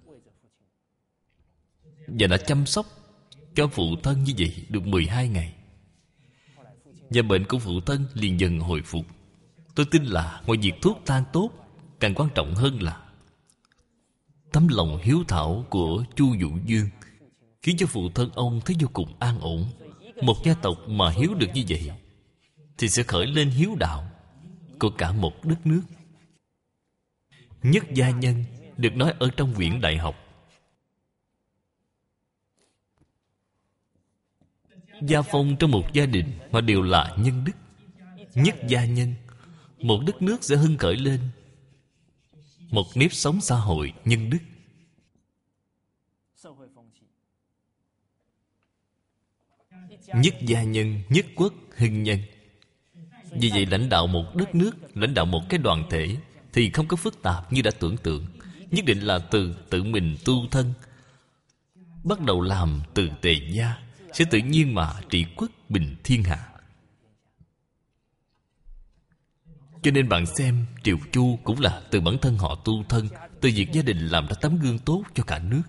và đã chăm sóc cho phụ thân như vậy được mười hai ngày. Và bệnh của phụ thân liền dần hồi phục. Tôi tin là ngoài việc thuốc thang tốt, càng quan trọng hơn là tấm lòng hiếu thảo của Chu Vũ Dương khiến cho phụ thân ông thấy vô cùng an ổn. Một gia tộc mà hiếu được như vậy thì sẽ khởi lên hiếu đạo của cả một đất nước. Nhất gia nhân được nói ở trong quyển đại học. Gia phong trong một gia đình họ đều là nhân đức. Nhất gia nhân, một đất nước sẽ hưng khởi lên một nếp sống xã hội nhân đức. Nhất gia nhân, nhất quốc hưng nhân. Vì vậy lãnh đạo một đất nước, lãnh đạo một cái đoàn thể thì không có phức tạp như đã tưởng tượng. Nhất định là từ tự mình tu thân, bắt đầu làm từ tề gia, sẽ tự nhiên mà trị quốc bình thiên hạ. Cho nên bạn xem Triều Chu cũng là từ bản thân họ tu thân, từ việc gia đình làm ra tấm gương tốt cho cả nước.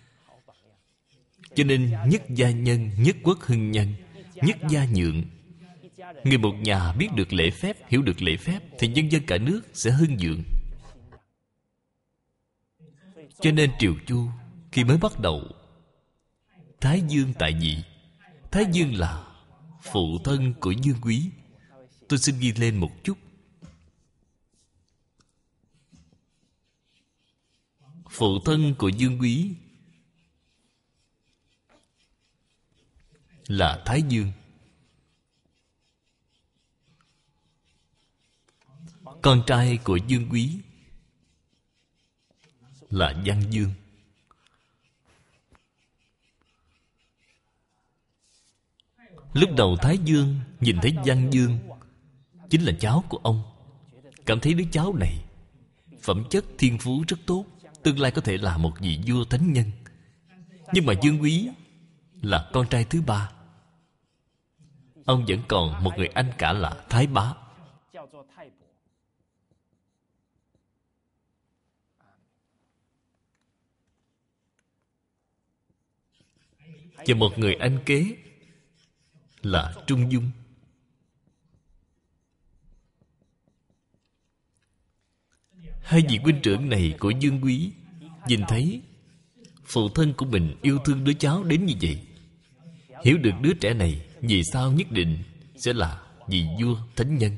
Cho nên nhất gia nhân, nhất quốc hưng nhân, nhất gia nhượng. Người một nhà biết được lễ phép, hiểu được lễ phép, thì nhân dân cả nước sẽ hưng vượng. Cho nên Triều Chu khi mới bắt đầu, Thái Dương tại vị. Thái Dương là phụ thân của Dương Quý. Tôi xin ghi lên một chút. Phụ thân của Dương Quý là Thái Dương. Con trai của Dương Quý là Văn Dương. Lúc đầu Thái Dương nhìn thấy Văn Dương chính là cháu của ông, cảm thấy đứa cháu này phẩm chất thiên phú rất tốt, tương lai có thể là một vị vua thánh nhân. Nhưng mà Dương Quý là con trai thứ ba, ông vẫn còn một người anh cả là Thái Bá. Và một người anh kế là Trung Dung. Hai vị huynh trưởng này của Dương Quý nhìn thấy phụ thân của mình yêu thương đứa cháu đến như vậy, hiểu được đứa trẻ này vì sao nhất định sẽ là vị vua thánh nhân,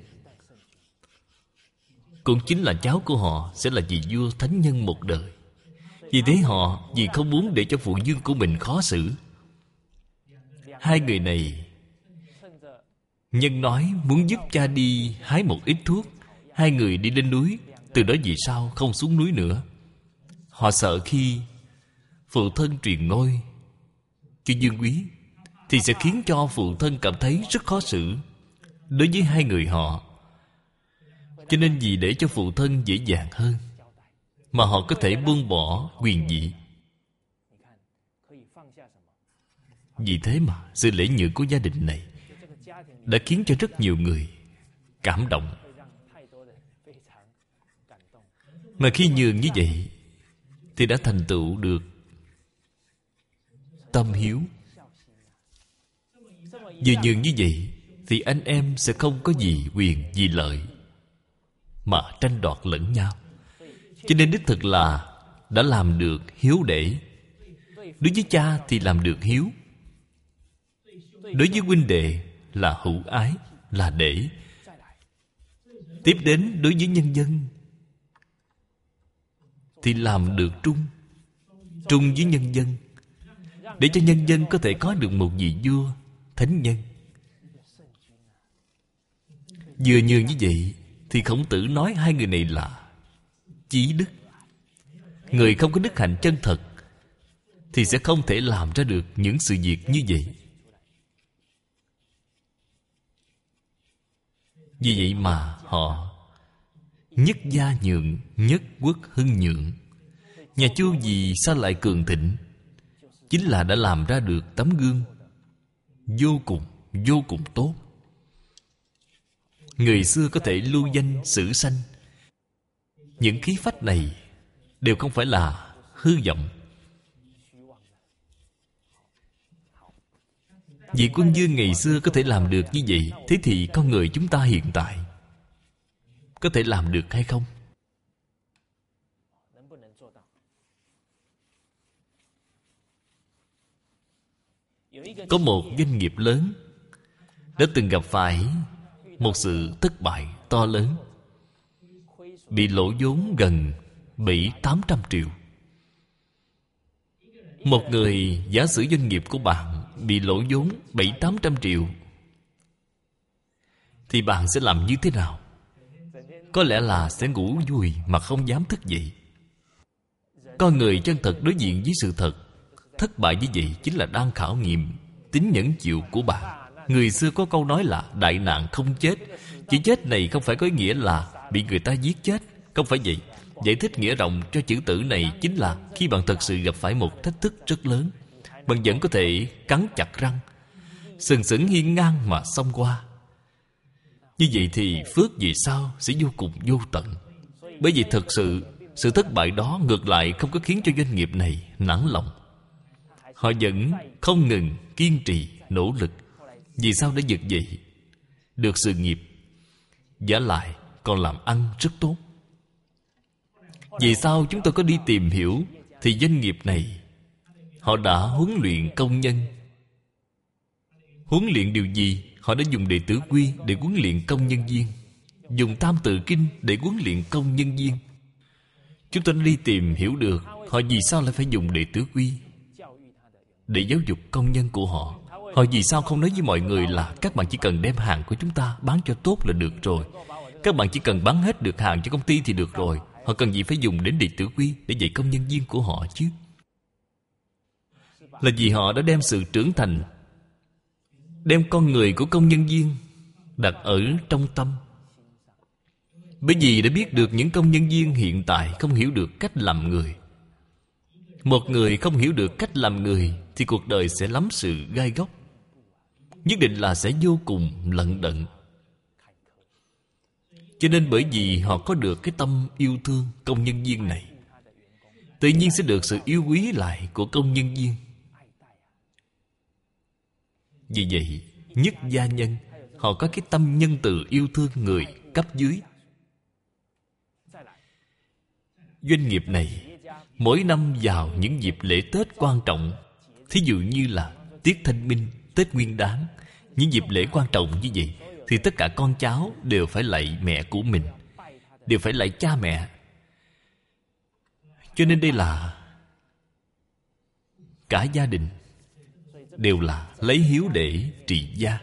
cũng chính là cháu của họ sẽ là vị vua thánh nhân một đời. Vì thế họ vì không muốn để cho phụ vương của mình khó xử, hai người này nhân nói muốn giúp cha đi hái một ít thuốc. Hai người đi lên núi, từ đó về sau không xuống núi nữa. Họ sợ khi phụ thân truyền ngôi cho Dương Quý thì sẽ khiến cho phụ thân cảm thấy rất khó xử đối với hai người họ. Cho nên vì để cho phụ thân dễ dàng hơn mà họ có thể buông bỏ quyền vị. Vì thế mà sự lễ nhượng của gia đình này đã khiến cho rất nhiều người cảm động. Mà khi nhường như vậy thì đã thành tựu được tâm hiếu. Vừa nhường như vậy thì anh em sẽ không có gì quyền gì lợi mà tranh đoạt lẫn nhau. Cho nên đích thực là đã làm được hiếu để. Đối với cha thì làm được hiếu, đối với huynh đệ là hữu ái, là để. Tiếp đến đối với nhân dân thì làm được trung, trung với nhân dân, để cho nhân dân có thể có được một vị vua thánh nhân. Vừa nhường như vậy thì Khổng Tử nói hai người này là chí đức. Người không có đức hạnh chân thật thì sẽ không thể làm ra được những sự việc như vậy. Vì vậy mà họ nhất gia nhượng, nhất quốc hưng nhượng. Nhà Chu vì sao lại cường thịnh? Chính là đã làm ra được tấm gương vô cùng, vô cùng tốt. Người xưa có thể lưu danh sử sanh. Những khí phách này đều không phải là hư vọng. Vị quân vương ngày xưa có thể làm được như vậy, thế thì con người chúng ta hiện tại có thể làm được hay không? Có một doanh nghiệp lớn đã từng gặp phải một sự thất bại to lớn, bị lỗ vốn gần bảy tám trăm triệu. Một người giả sử doanh nghiệp của bạn bị lỗ vốn bảy tám trăm triệu thì bạn sẽ làm như thế nào? Có lẽ là sẽ ngủ vùi mà không dám thức dậy. Con người chân thật đối diện với sự thật, thất bại như vậy chính là đang khảo nghiệm tính nhẫn chịu của bạn. Người xưa có câu nói là đại nạn không chết. Chữ chết này không phải có ý nghĩa là bị người ta giết chết, không phải vậy. Giải thích nghĩa rộng cho chữ tử này chính là khi bạn thật sự gặp phải một thách thức rất lớn, bạn vẫn có thể cắn chặt răng, sừng sững hiên ngang mà xông qua. Như vậy thì phước về sau sẽ vô cùng vô tận. Bởi vì thật sự sự thất bại đó ngược lại không có khiến cho doanh nghiệp này nản lòng. Họ vẫn không ngừng kiên trì, nỗ lực. Vì sao đã vực dậy được sự nghiệp, vả lại còn làm ăn rất tốt. Vì sao chúng tôi có đi tìm hiểu, thì doanh nghiệp này họ đã huấn luyện công nhân. Huấn luyện điều gì? Họ đã dùng đệ tử quy để huấn luyện công nhân viên, dùng tam tự kinh để huấn luyện công nhân viên. Chúng tôi đã đi tìm hiểu được họ vì sao lại phải dùng đệ tử quy để giáo dục công nhân của họ. Họ vì sao không nói với mọi người là các bạn chỉ cần đem hàng của chúng ta bán cho tốt là được rồi, các bạn chỉ cần bán hết được hàng cho công ty thì được rồi. Họ cần gì phải dùng đến đệ tử quy để dạy công nhân viên của họ chứ? Là vì họ đã đem sự trưởng thành, đem con người của công nhân viên đặt ở trong tâm. Bởi vì đã biết được những công nhân viên hiện tại không hiểu được cách làm người. Một người không hiểu được cách làm người thì cuộc đời sẽ lắm sự gai góc, nhất định là sẽ vô cùng lận đận. Cho nên bởi vì họ có được cái tâm yêu thương công nhân viên này, tự nhiên sẽ được sự yêu quý lại của công nhân viên. Vì vậy, nhất gia nhân, họ có cái tâm nhân từ yêu thương người cấp dưới. Doanh nghiệp này mỗi năm vào những dịp lễ Tết quan trọng, thí dụ như là Tiết Thanh Minh, Tết Nguyên Đán, những dịp lễ quan trọng như vậy, thì tất cả con cháu đều phải lạy mẹ của mình, đều phải lạy cha mẹ. Cho nên đây là cả gia đình đều là lấy hiếu để trị gia.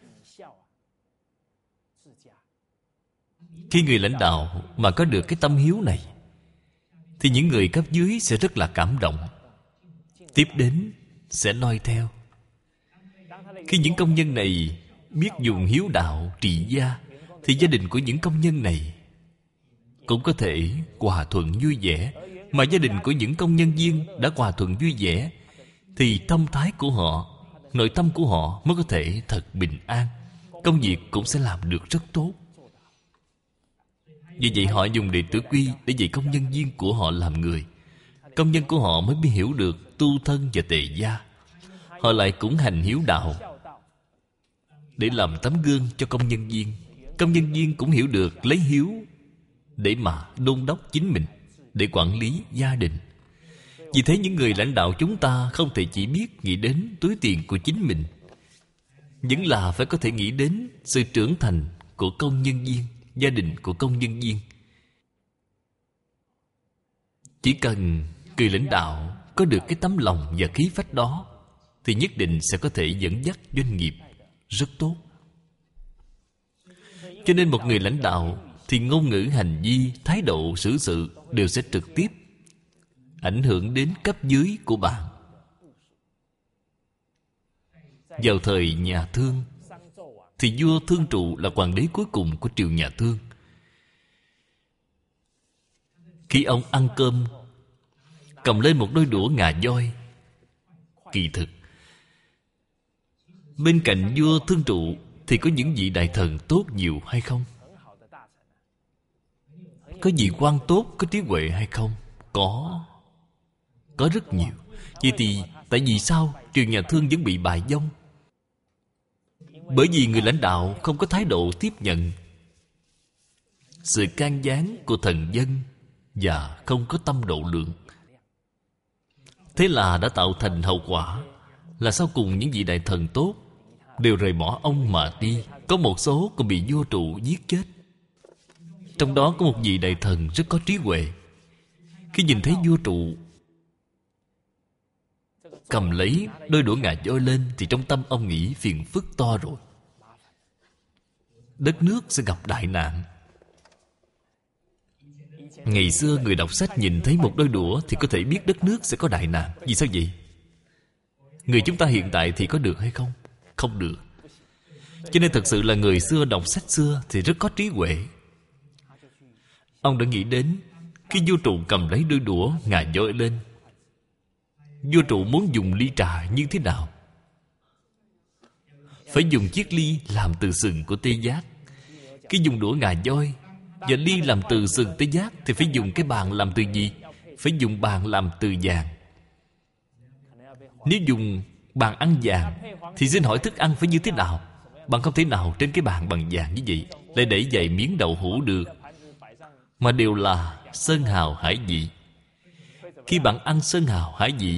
Khi người lãnh đạo mà có được cái tâm hiếu này, thì những người cấp dưới sẽ rất là cảm động, tiếp đến sẽ noi theo. Khi những công nhân này biết dùng hiếu đạo trị gia, thì gia đình của những công nhân này cũng có thể hòa thuận vui vẻ. Mà gia đình của những công nhân viên đã hòa thuận vui vẻ, thì tâm thái của họ, nội tâm của họ mới có thể thật bình an. Công việc cũng sẽ làm được rất tốt. Vì vậy họ dùng đệ tử quy để dạy công nhân viên của họ làm người. Công nhân của họ mới biết hiểu được tu thân và tề gia. Họ lại cũng hành hiếu đạo để làm tấm gương cho công nhân viên. Công nhân viên cũng hiểu được lấy hiếu để mà đôn đốc chính mình, để quản lý gia đình. Vì thế những người lãnh đạo chúng ta không thể chỉ biết nghĩ đến túi tiền của chính mình, vẫn là phải có thể nghĩ đến sự trưởng thành của công nhân viên, gia đình của công nhân viên. Chỉ cần người lãnh đạo có được cái tấm lòng và khí phách đó, thì nhất định sẽ có thể dẫn dắt doanh nghiệp rất tốt. Cho nên một người lãnh đạo thì ngôn ngữ, hành vi, thái độ, xử sự đều sẽ trực tiếp ảnh hưởng đến cấp dưới của bạn. Vào thời nhà Thương thì vua Thương Trụ là hoàng đế cuối cùng của triều nhà Thương. Khi ông ăn cơm, cầm lên một đôi đũa ngà voi. Kỳ thực bên cạnh vua Thương Trụ thì có những vị đại thần tốt nhiều hay không? Có vị quan tốt, có trí huệ hay không? Có. Có rất nhiều. Vậy thì tại vì sao triều nhà Thương vẫn bị bại vong? Bởi vì người lãnh đạo không có thái độ tiếp nhận sự can gián của thần dân và không có tâm độ lượng. Thế là đã tạo thành hậu quả là sau cùng những vị đại thần tốt đều rời bỏ ông mà đi. Có một số còn bị vua Trụ giết chết. Trong đó có một vị đại thần rất có trí huệ. Khi nhìn thấy vua Trụ cầm lấy đôi đũa ngà voi lên, thì trong tâm ông nghĩ phiền phức to rồi, đất nước sẽ gặp đại nạn. Ngày xưa người đọc sách nhìn thấy một đôi đũa thì có thể biết đất nước sẽ có đại nạn. Vì sao vậy? Người chúng ta hiện tại thì có được hay không? Không được. Cho nên thật sự là người xưa đọc sách xưa thì rất có trí huệ. Ông đã nghĩ đến khi vua Trụ cầm lấy đôi đũa ngà voi lên, vua Trụ muốn dùng ly trà như thế nào? Phải dùng chiếc ly làm từ sừng của tê giác. Cái dùng đũa ngà voi và ly làm từ sừng tê giác, thì phải dùng cái bàn làm từ gì? Phải dùng bàn làm từ vàng. Nếu dùng bàn ăn vàng thì xin hỏi thức ăn phải như thế nào? Bạn không thể nào trên cái bàn bằng vàng như vậy lại để vài miếng đậu hũ được, mà đều là sơn hào hải vị. Khi bạn ăn sơn hào hải vị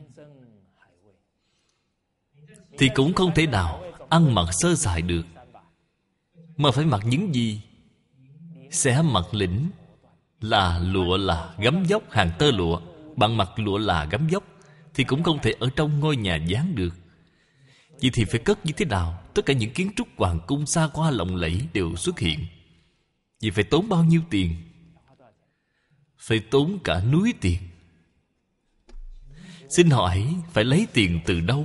thì cũng không thể nào ăn mặc sơ sài được, mà phải mặc những gì? Sẽ mặc lĩnh là lụa là gấm vóc hàng tơ lụa. Bạn mặc lụa là gấm vóc thì cũng không thể ở trong ngôi nhà gián được. Vậy thì phải cất như thế nào? Tất cả những kiến trúc hoàng cung xa hoa lộng lẫy đều xuất hiện. Vậy phải tốn bao nhiêu tiền? Phải tốn cả núi tiền. Xin hỏi phải lấy tiền từ đâu?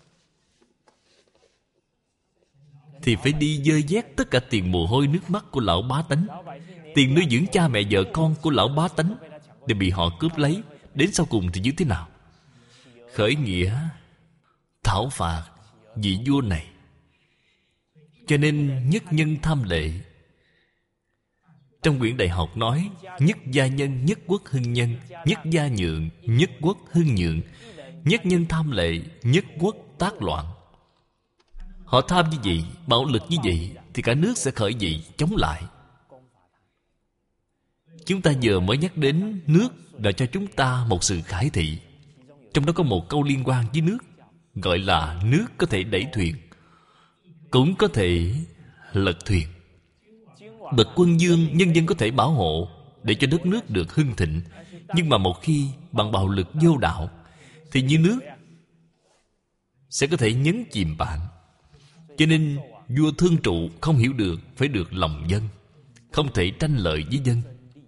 Thì phải đi dơ vét tất cả tiền mồ hôi nước mắt của lão bá tánh, tiền nuôi dưỡng cha mẹ vợ con của lão bá tánh đều bị họ cướp lấy. Đến sau cùng thì như thế nào? Khởi nghĩa thảo phạt vị vua này. Cho nên nhất nhân tham lệ. Trong quyển đại học nói: nhất gia nhân, nhất quốc hưng nhân, nhất gia nhượng, nhất quốc hưng nhượng. Nhất nhân tham lệ, nhất quốc tác loạn. Họ tham như vậy, bạo lực như vậy, thì cả nước sẽ khởi dậy chống lại. Chúng ta vừa mới nhắc đến nước đã cho chúng ta một sự khải thị. Trong đó có một câu liên quan với nước, gọi là nước có thể đẩy thuyền, cũng có thể lật thuyền. Bậc quân vương, nhân dân có thể bảo hộ để cho đất nước được hưng thịnh. Nhưng mà một khi bằng bạo lực vô đạo thì như nước sẽ có thể nhấn chìm bạn. Cho nên vua thương trụ không hiểu được phải được lòng dân, không thể tranh lợi với dân.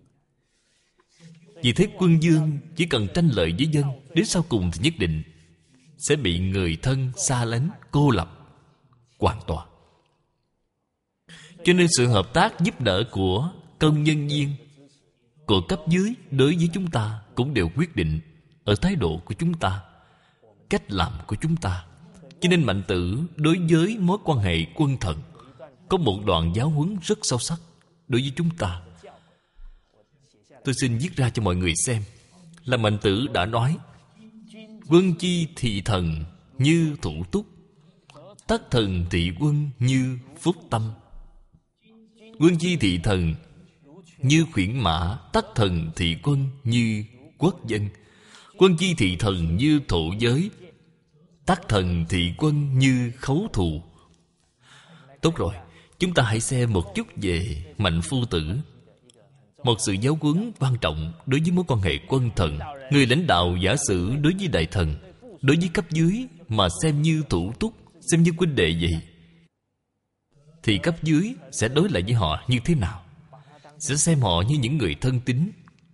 Vì thế quân vương chỉ cần tranh lợi với dân, đến sau cùng thì nhất định sẽ bị người thân xa lánh, cô lập hoàn toàn. Cho nên sự hợp tác giúp đỡ của công nhân viên, của cấp dưới đối với chúng ta cũng đều quyết định ở thái độ của chúng ta, cách làm của chúng ta. Cho nên Mạnh Tử đối với mối quan hệ quân thần có một đoạn giáo huấn rất sâu sắc đối với chúng ta. Tôi xin viết ra cho mọi người xem. Là Mạnh Tử đã nói: quân chi thị thần như thủ túc, tất thần thị quân như phúc tâm. Quân chi thị thần như khuyển mã, tất thần thị quân như quốc dân. Quân chi thị thần như thổ giới, tất thần thị quân như khấu thù. Tốt rồi, chúng ta hãy xem một chút về Mạnh Phu Tử. Một sự giáo huấn quan trọng đối với mối quan hệ quân thần. Người lãnh đạo giả sử đối với đại thần, đối với cấp dưới mà xem như thủ túc, xem như huynh đệ vậy, thì cấp dưới sẽ đối lại với họ như thế nào? Sẽ xem họ như những người thân tín.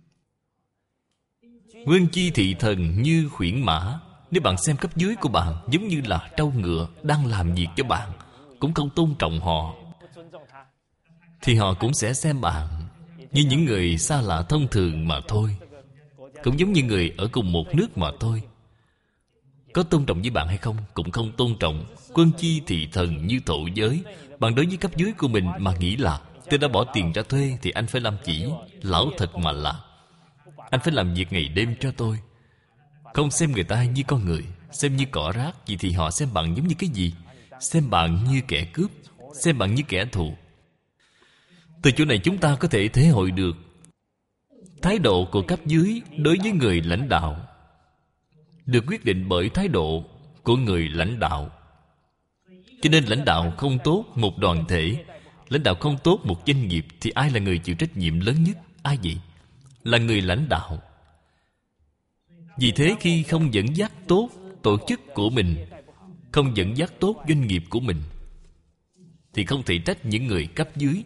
Quân chi thị thần như khuyển mã. Nếu bạn xem cấp dưới của bạn giống như là trâu ngựa đang làm việc cho bạn, cũng không tôn trọng họ, thì họ cũng sẽ xem bạn như những người xa lạ thông thường mà thôi. Cũng giống như người ở cùng một nước mà thôi. Có tôn trọng với bạn hay không? Cũng không tôn trọng. Quân chi thị thần như thổ giới. Bạn đối với cấp dưới của mình mà nghĩ là tôi đã bỏ tiền ra thuê thì anh phải làm chỉ. Lão thật mà là anh phải làm việc ngày đêm cho tôi. Không xem người ta như con người, xem như cỏ rác. Vậy thì họ xem bạn giống như cái gì? Xem bạn như kẻ cướp, xem bạn như kẻ thù. Từ chỗ này chúng ta có thể thể hội được thái độ của cấp dưới đối với người lãnh đạo được quyết định bởi thái độ của người lãnh đạo. Cho nên lãnh đạo không tốt một đoàn thể, lãnh đạo không tốt một doanh nghiệp, thì ai là người chịu trách nhiệm lớn nhất? Ai vậy? Là người lãnh đạo. Vì thế khi không dẫn dắt tốt tổ chức của mình, không dẫn dắt tốt doanh nghiệp của mình, thì không thể trách những người cấp dưới.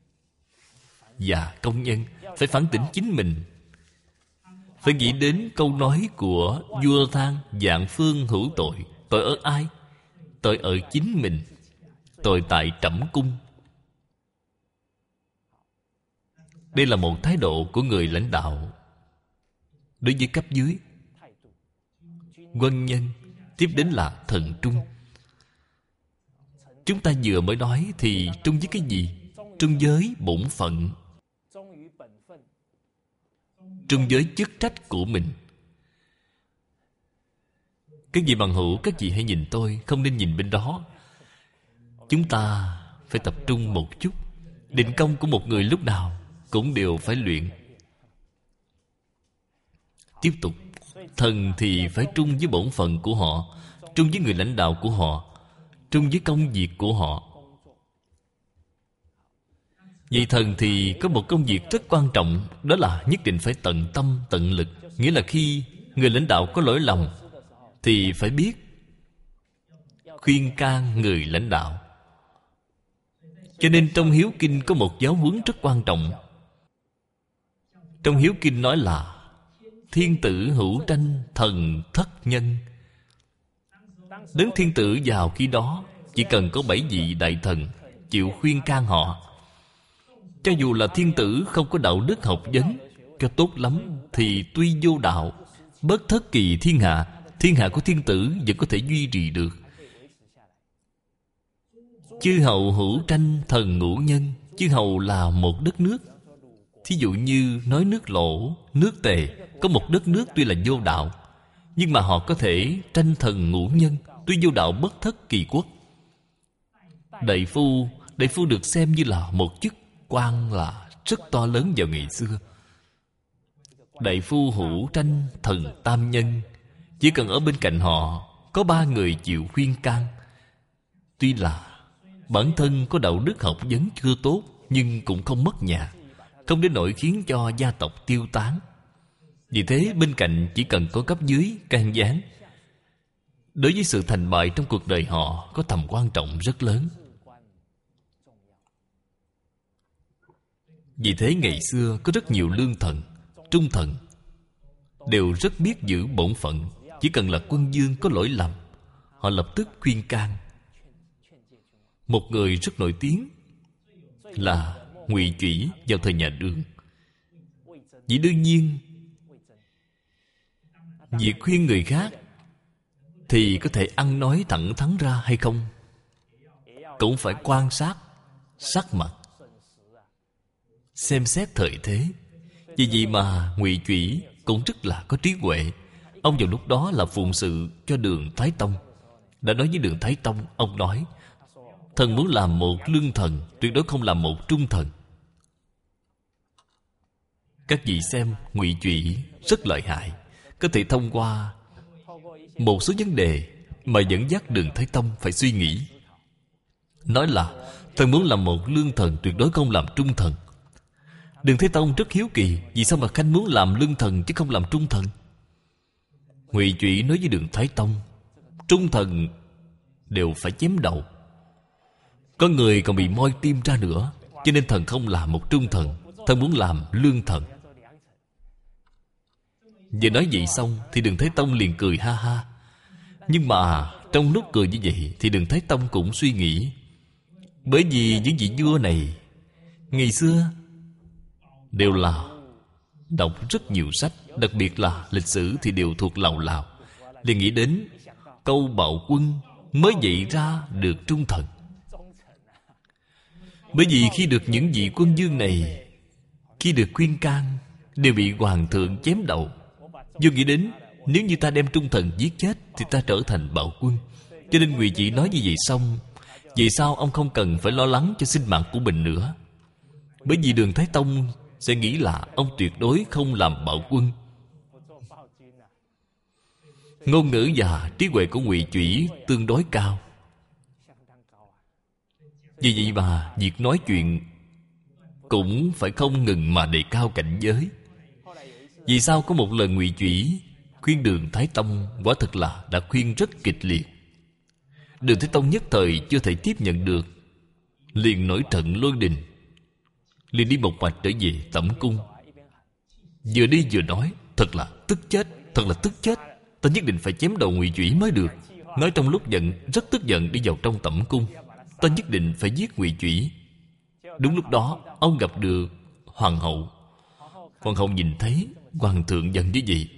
Và công nhân phải phản tỉnh chính mình. Phải nghĩ đến câu nói của vua than: vạn phương hữu tội. Tội ở ai? Tội ở chính mình. Tội tại trẫm cung. Đây là một thái độ của người lãnh đạo đối với cấp dưới. Quân nhân, tiếp đến là thần trung. Chúng ta vừa mới nói thì trung với cái gì? trung giới bổn phận, trung giới chức trách của mình. Các vị bằng hữu, các vị hãy nhìn tôi, không nên nhìn bên đó. Chúng ta phải tập trung một chút. Định công của một người lúc nào cũng đều phải luyện. Tiếp tục, thần thì phải trung với bổn phận của họ, trung với người lãnh đạo của họ, trung với công việc của họ. Vậy thần thì có một công việc rất quan trọng, đó là nhất định phải tận tâm, tận lực. Nghĩa là khi người lãnh đạo có lỗi lầm thì phải biết khuyên can người lãnh đạo. Cho nên trong Hiếu Kinh có một giáo huấn rất quan trọng. Trong Hiếu Kinh nói là thiên tử hữu tranh, thần thất nhân. Đấng thiên tử vào khi đó chỉ cần có bảy vị đại thần chịu khuyên can họ. Cho dù là thiên tử không có đạo đức học vấn, cho tốt lắm thì tuy vô đạo, bất thất kỳ thiên hạ, thiên hạ của thiên tử vẫn có thể duy trì được. Chư hầu hữu tranh, thần ngũ nhân. Chư hầu là một đất nước. Thí dụ như nói nước Lỗ, nước Tề, có một đất nước tuy là vô đạo, nhưng mà họ có thể tranh thần ngũ nhân, tuy vô đạo bất thất kỳ quốc. Đại phu, đại phu được xem như là một chức quan là rất to lớn vào ngày xưa. Đại phu hữu tranh, thần tam nhân. Chỉ cần ở bên cạnh họ có ba người chịu khuyên can, tuy là bản thân có đạo đức học vấn chưa tốt, nhưng cũng không mất nhà, không đến nỗi khiến cho gia tộc tiêu tán. Vì thế bên cạnh chỉ cần có cấp dưới can gián, đối với sự thành bại trong cuộc đời họ có tầm quan trọng rất lớn. Vì thế ngày xưa có rất nhiều lương thần, trung thần đều rất biết giữ bổn phận. Chỉ cần là quân vương có lỗi lầm, họ lập tức khuyên can. Một người rất nổi tiếng là Ngụy Chủy vào thời nhà Đường. Vì đương nhiên việc khuyên người khác thì có thể ăn nói thẳng thắn ra hay không, cũng phải quan sát sắc mặt, xem xét thời thế. Vì vậy mà Ngụy Chủy cũng rất là có trí huệ. Ông vào lúc đó là phụng sự cho Đường Thái Tông. Đã nói với Đường Thái Tông, ông nói: thần muốn làm một lương thần, tuyệt đối không làm một trung thần. Các vị xem, Ngụy Chủy rất lợi hại, có thể thông qua một số vấn đề mà dẫn dắt Đường Thái Tông phải suy nghĩ. Nói là thần muốn làm một lương thần, tuyệt đối không làm trung thần. Đường Thái Tông rất hiếu kỳ, vì sao mà Khanh muốn làm lương thần chứ không làm trung thần? Ngụy Chủy nói với Đường Thái Tông, trung thần đều phải chém đầu, có người còn bị moi tim ra nữa, cho nên thần không làm một trung thần, thần muốn làm lương thần. Vừa nói vậy xong thì Đường Thái Tông liền cười ha ha. Nhưng mà trong lúc cười như vậy thì Đường Thái Tông cũng suy nghĩ, bởi vì những vị vua này ngày xưa đều là đọc rất nhiều sách, đặc biệt là lịch sử thì đều thuộc lào lào, liền nghĩ đến Câu Bạo Quân mới dạy ra được trung thần. Bởi vì khi được những vị quân vương này, khi được khuyên can, đều bị hoàng thượng chém đầu. Vô nghĩ đến, nếu như ta đem trung thần giết chết thì ta trở thành bạo quân. Cho nên Ngụy Chủy nói như vậy xong, vì sao ông không cần phải lo lắng cho sinh mạng của mình nữa? Bởi vì Đường Thái Tông sẽ nghĩ là ông tuyệt đối không làm bạo quân. Ngôn ngữ và trí huệ của Ngụy Chủy tương đối cao. Vì vậy mà việc nói chuyện cũng phải không ngừng mà đề cao cảnh giới. Vì sao có một lần Ngụy Chủy khuyên Đường Thái Tông, quả thực là đã khuyên rất kịch liệt. Đường Thái Tông nhất thời chưa thể tiếp nhận được, liền nổi trận lôi đình, liền đi một mạch trở về Tẩm Cung. Vừa đi vừa nói, thật là tức chết, thật là tức chết, ta nhất định phải chém đầu Ngụy Chủy mới được. Nói trong lúc giận, rất tức giận đi vào trong Tẩm Cung, ta nhất định phải giết Ngụy Chủy. Đúng lúc đó ông gặp được hoàng hậu. Hoàng hậu nhìn thấy hoàng thượng giận như vậy,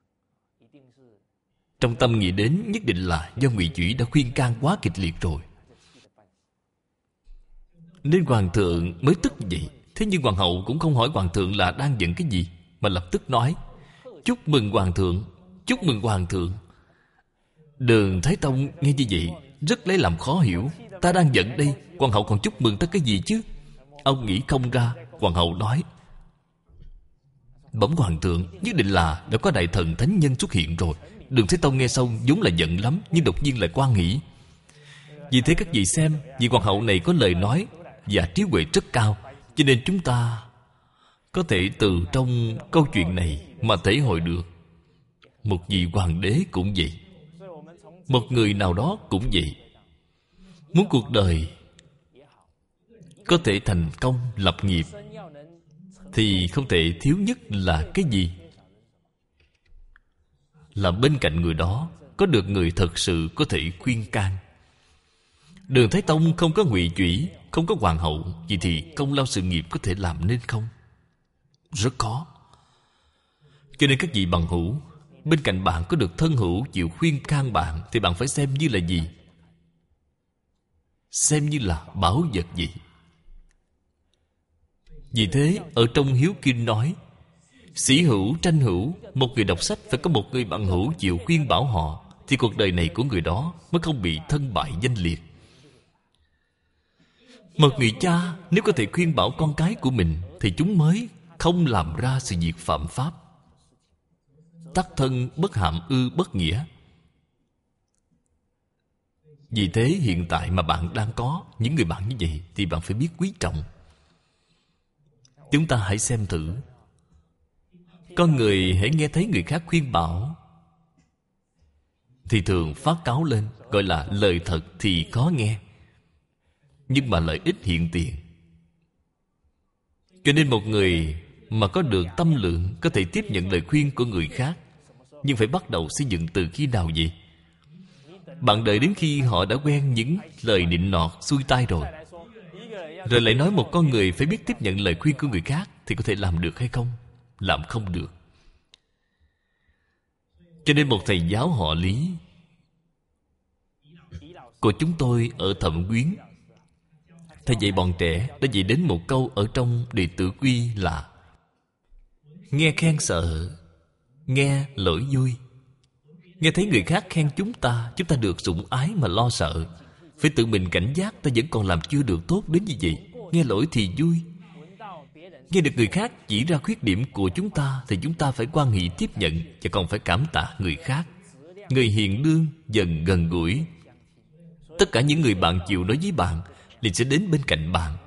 trong tâm nghĩ đến nhất định là do Ngụy Chủy đã khuyên can quá kịch liệt rồi. Nên hoàng thượng mới tức vậy. Thế nhưng hoàng hậu cũng không hỏi hoàng thượng là đang giận cái gì, mà lập tức nói: chúc mừng hoàng thượng, chúc mừng hoàng thượng. Đường Thái Tông nghe như vậy rất lấy làm khó hiểu. Ta đang giận đây, hoàng hậu còn chúc mừng ta cái gì chứ? Ông nghĩ không ra. Hoàng hậu nói: bẩm hoàng thượng, nhất định là đã có đại thần thánh nhân xuất hiện rồi. Đường Thái Tông nghe xong vốn là giận lắm, nhưng đột nhiên lại quan nghĩ. Vì thế các vị xem, vị hoàng hậu này có lời nói và trí huệ rất cao, cho nên chúng ta có thể từ trong câu chuyện này mà thể hội được. Một vị hoàng đế cũng vậy, một người nào đó cũng vậy. Muốn cuộc đời có thể thành công lập nghiệp thì không thể thiếu nhất là cái gì? Là bên cạnh người đó có được người thật sự có thể khuyên can. Đường Thái Tông không có ngụy chủy, không có hoàng hậu, vậy thì công lao sự nghiệp có thể làm nên không? Rất khó. Cho nên các vị bằng hữu, bên cạnh bạn có được thân hữu chịu khuyên can bạn, thì bạn phải xem như là gì? Xem như là bảo vật gì. Vì thế ở trong Hiếu Kinh nói: sĩ hữu tranh hữu. Một người đọc sách phải có một người bạn hữu chịu khuyên bảo họ, thì cuộc đời này của người đó mới không bị thân bại danh liệt. Một người cha nếu có thể khuyên bảo con cái của mình, thì chúng mới không làm ra sự việc phạm pháp. Tắc thân bất hạm ư bất nghĩa. Vì thế hiện tại mà bạn đang có những người bạn như vậy, thì bạn phải biết quý trọng. Chúng ta hãy xem thử. Con người hãy nghe thấy người khác khuyên bảo thì thường phát cáo lên, gọi là lời thật thì khó nghe, nhưng mà lợi ích hiện tiền. Cho nên một người mà có được tâm lượng, có thể tiếp nhận lời khuyên của người khác, nhưng phải bắt đầu xây dựng từ khi nào vậy? Bạn đợi đến khi họ đã quen những lời nịnh nọt xuôi tai rồi, rồi lại nói một con người phải biết tiếp nhận lời khuyên của người khác, thì có thể làm được hay không? Làm không được. Cho nên một thầy giáo họ Lý của chúng tôi ở Thẩm Quyến, thầy dạy bọn trẻ đã dạy đến một câu ở trong Đệ Tử Quy là: nghe khen sợ, nghe lỗi vui. Nghe thấy người khác khen chúng ta, chúng ta được sủng ái mà lo sợ. Phải tự mình cảnh giác, ta vẫn còn làm chưa được tốt đến như vậy. Nghe lỗi thì vui. Nghe được người khác chỉ ra khuyết điểm của chúng ta, thì chúng ta phải quan hệ tiếp nhận, và còn phải cảm tạ người khác. Người hiền lương dần gần gũi. Tất cả những người bạn chịu nói với bạn liền sẽ đến bên cạnh bạn.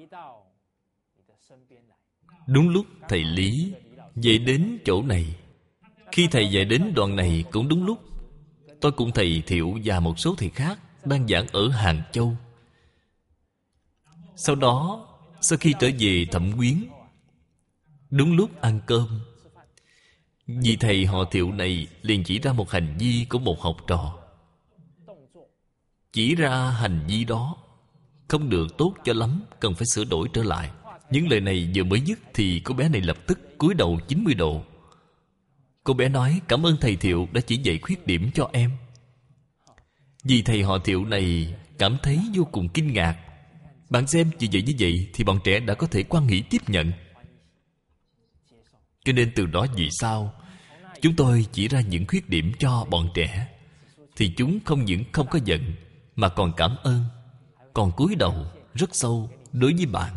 Đúng lúc thầy Lý dạy đến chỗ này, khi thầy dạy đến đoạn này cũng đúng lúc tôi cùng thầy Thiệu và một số thầy khác đang giảng ở Hàng Châu. Sau đó, sau khi trở về Thẩm Quyến, đúng lúc ăn cơm, vị thầy họ Thiệu này liền chỉ ra một hành vi của một học trò. Chỉ ra hành vi đó không được tốt cho lắm, cần phải sửa đổi trở lại. Những lời này vừa mới dứt thì cô bé này lập tức cúi đầu chín mươi độ. Cô bé nói: cảm ơn thầy Thiệu đã chỉ dạy khuyết điểm cho em. Vì thầy họ Thiệu này cảm thấy vô cùng kinh ngạc. Bạn xem, chỉ vậy như vậy thì bọn trẻ đã có thể quan hệ tiếp nhận. Cho nên từ đó về sau, chúng tôi chỉ ra những khuyết điểm cho bọn trẻ, thì chúng không những không có giận, mà còn cảm ơn, còn cúi đầu rất sâu đối với bạn.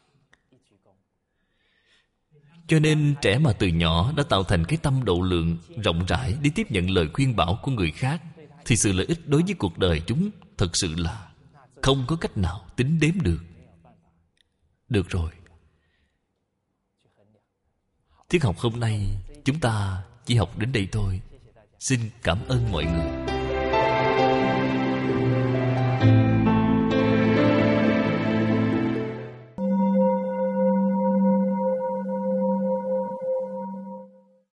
Cho nên trẻ mà từ nhỏ đã tạo thành cái tâm độ lượng rộng rãi để tiếp nhận lời khuyên bảo của người khác, thì sự lợi ích đối với cuộc đời chúng thật sự là không có cách nào tính đếm được. Được rồi, tiết học hôm nay chúng ta chỉ học đến đây thôi. Xin cảm ơn mọi người.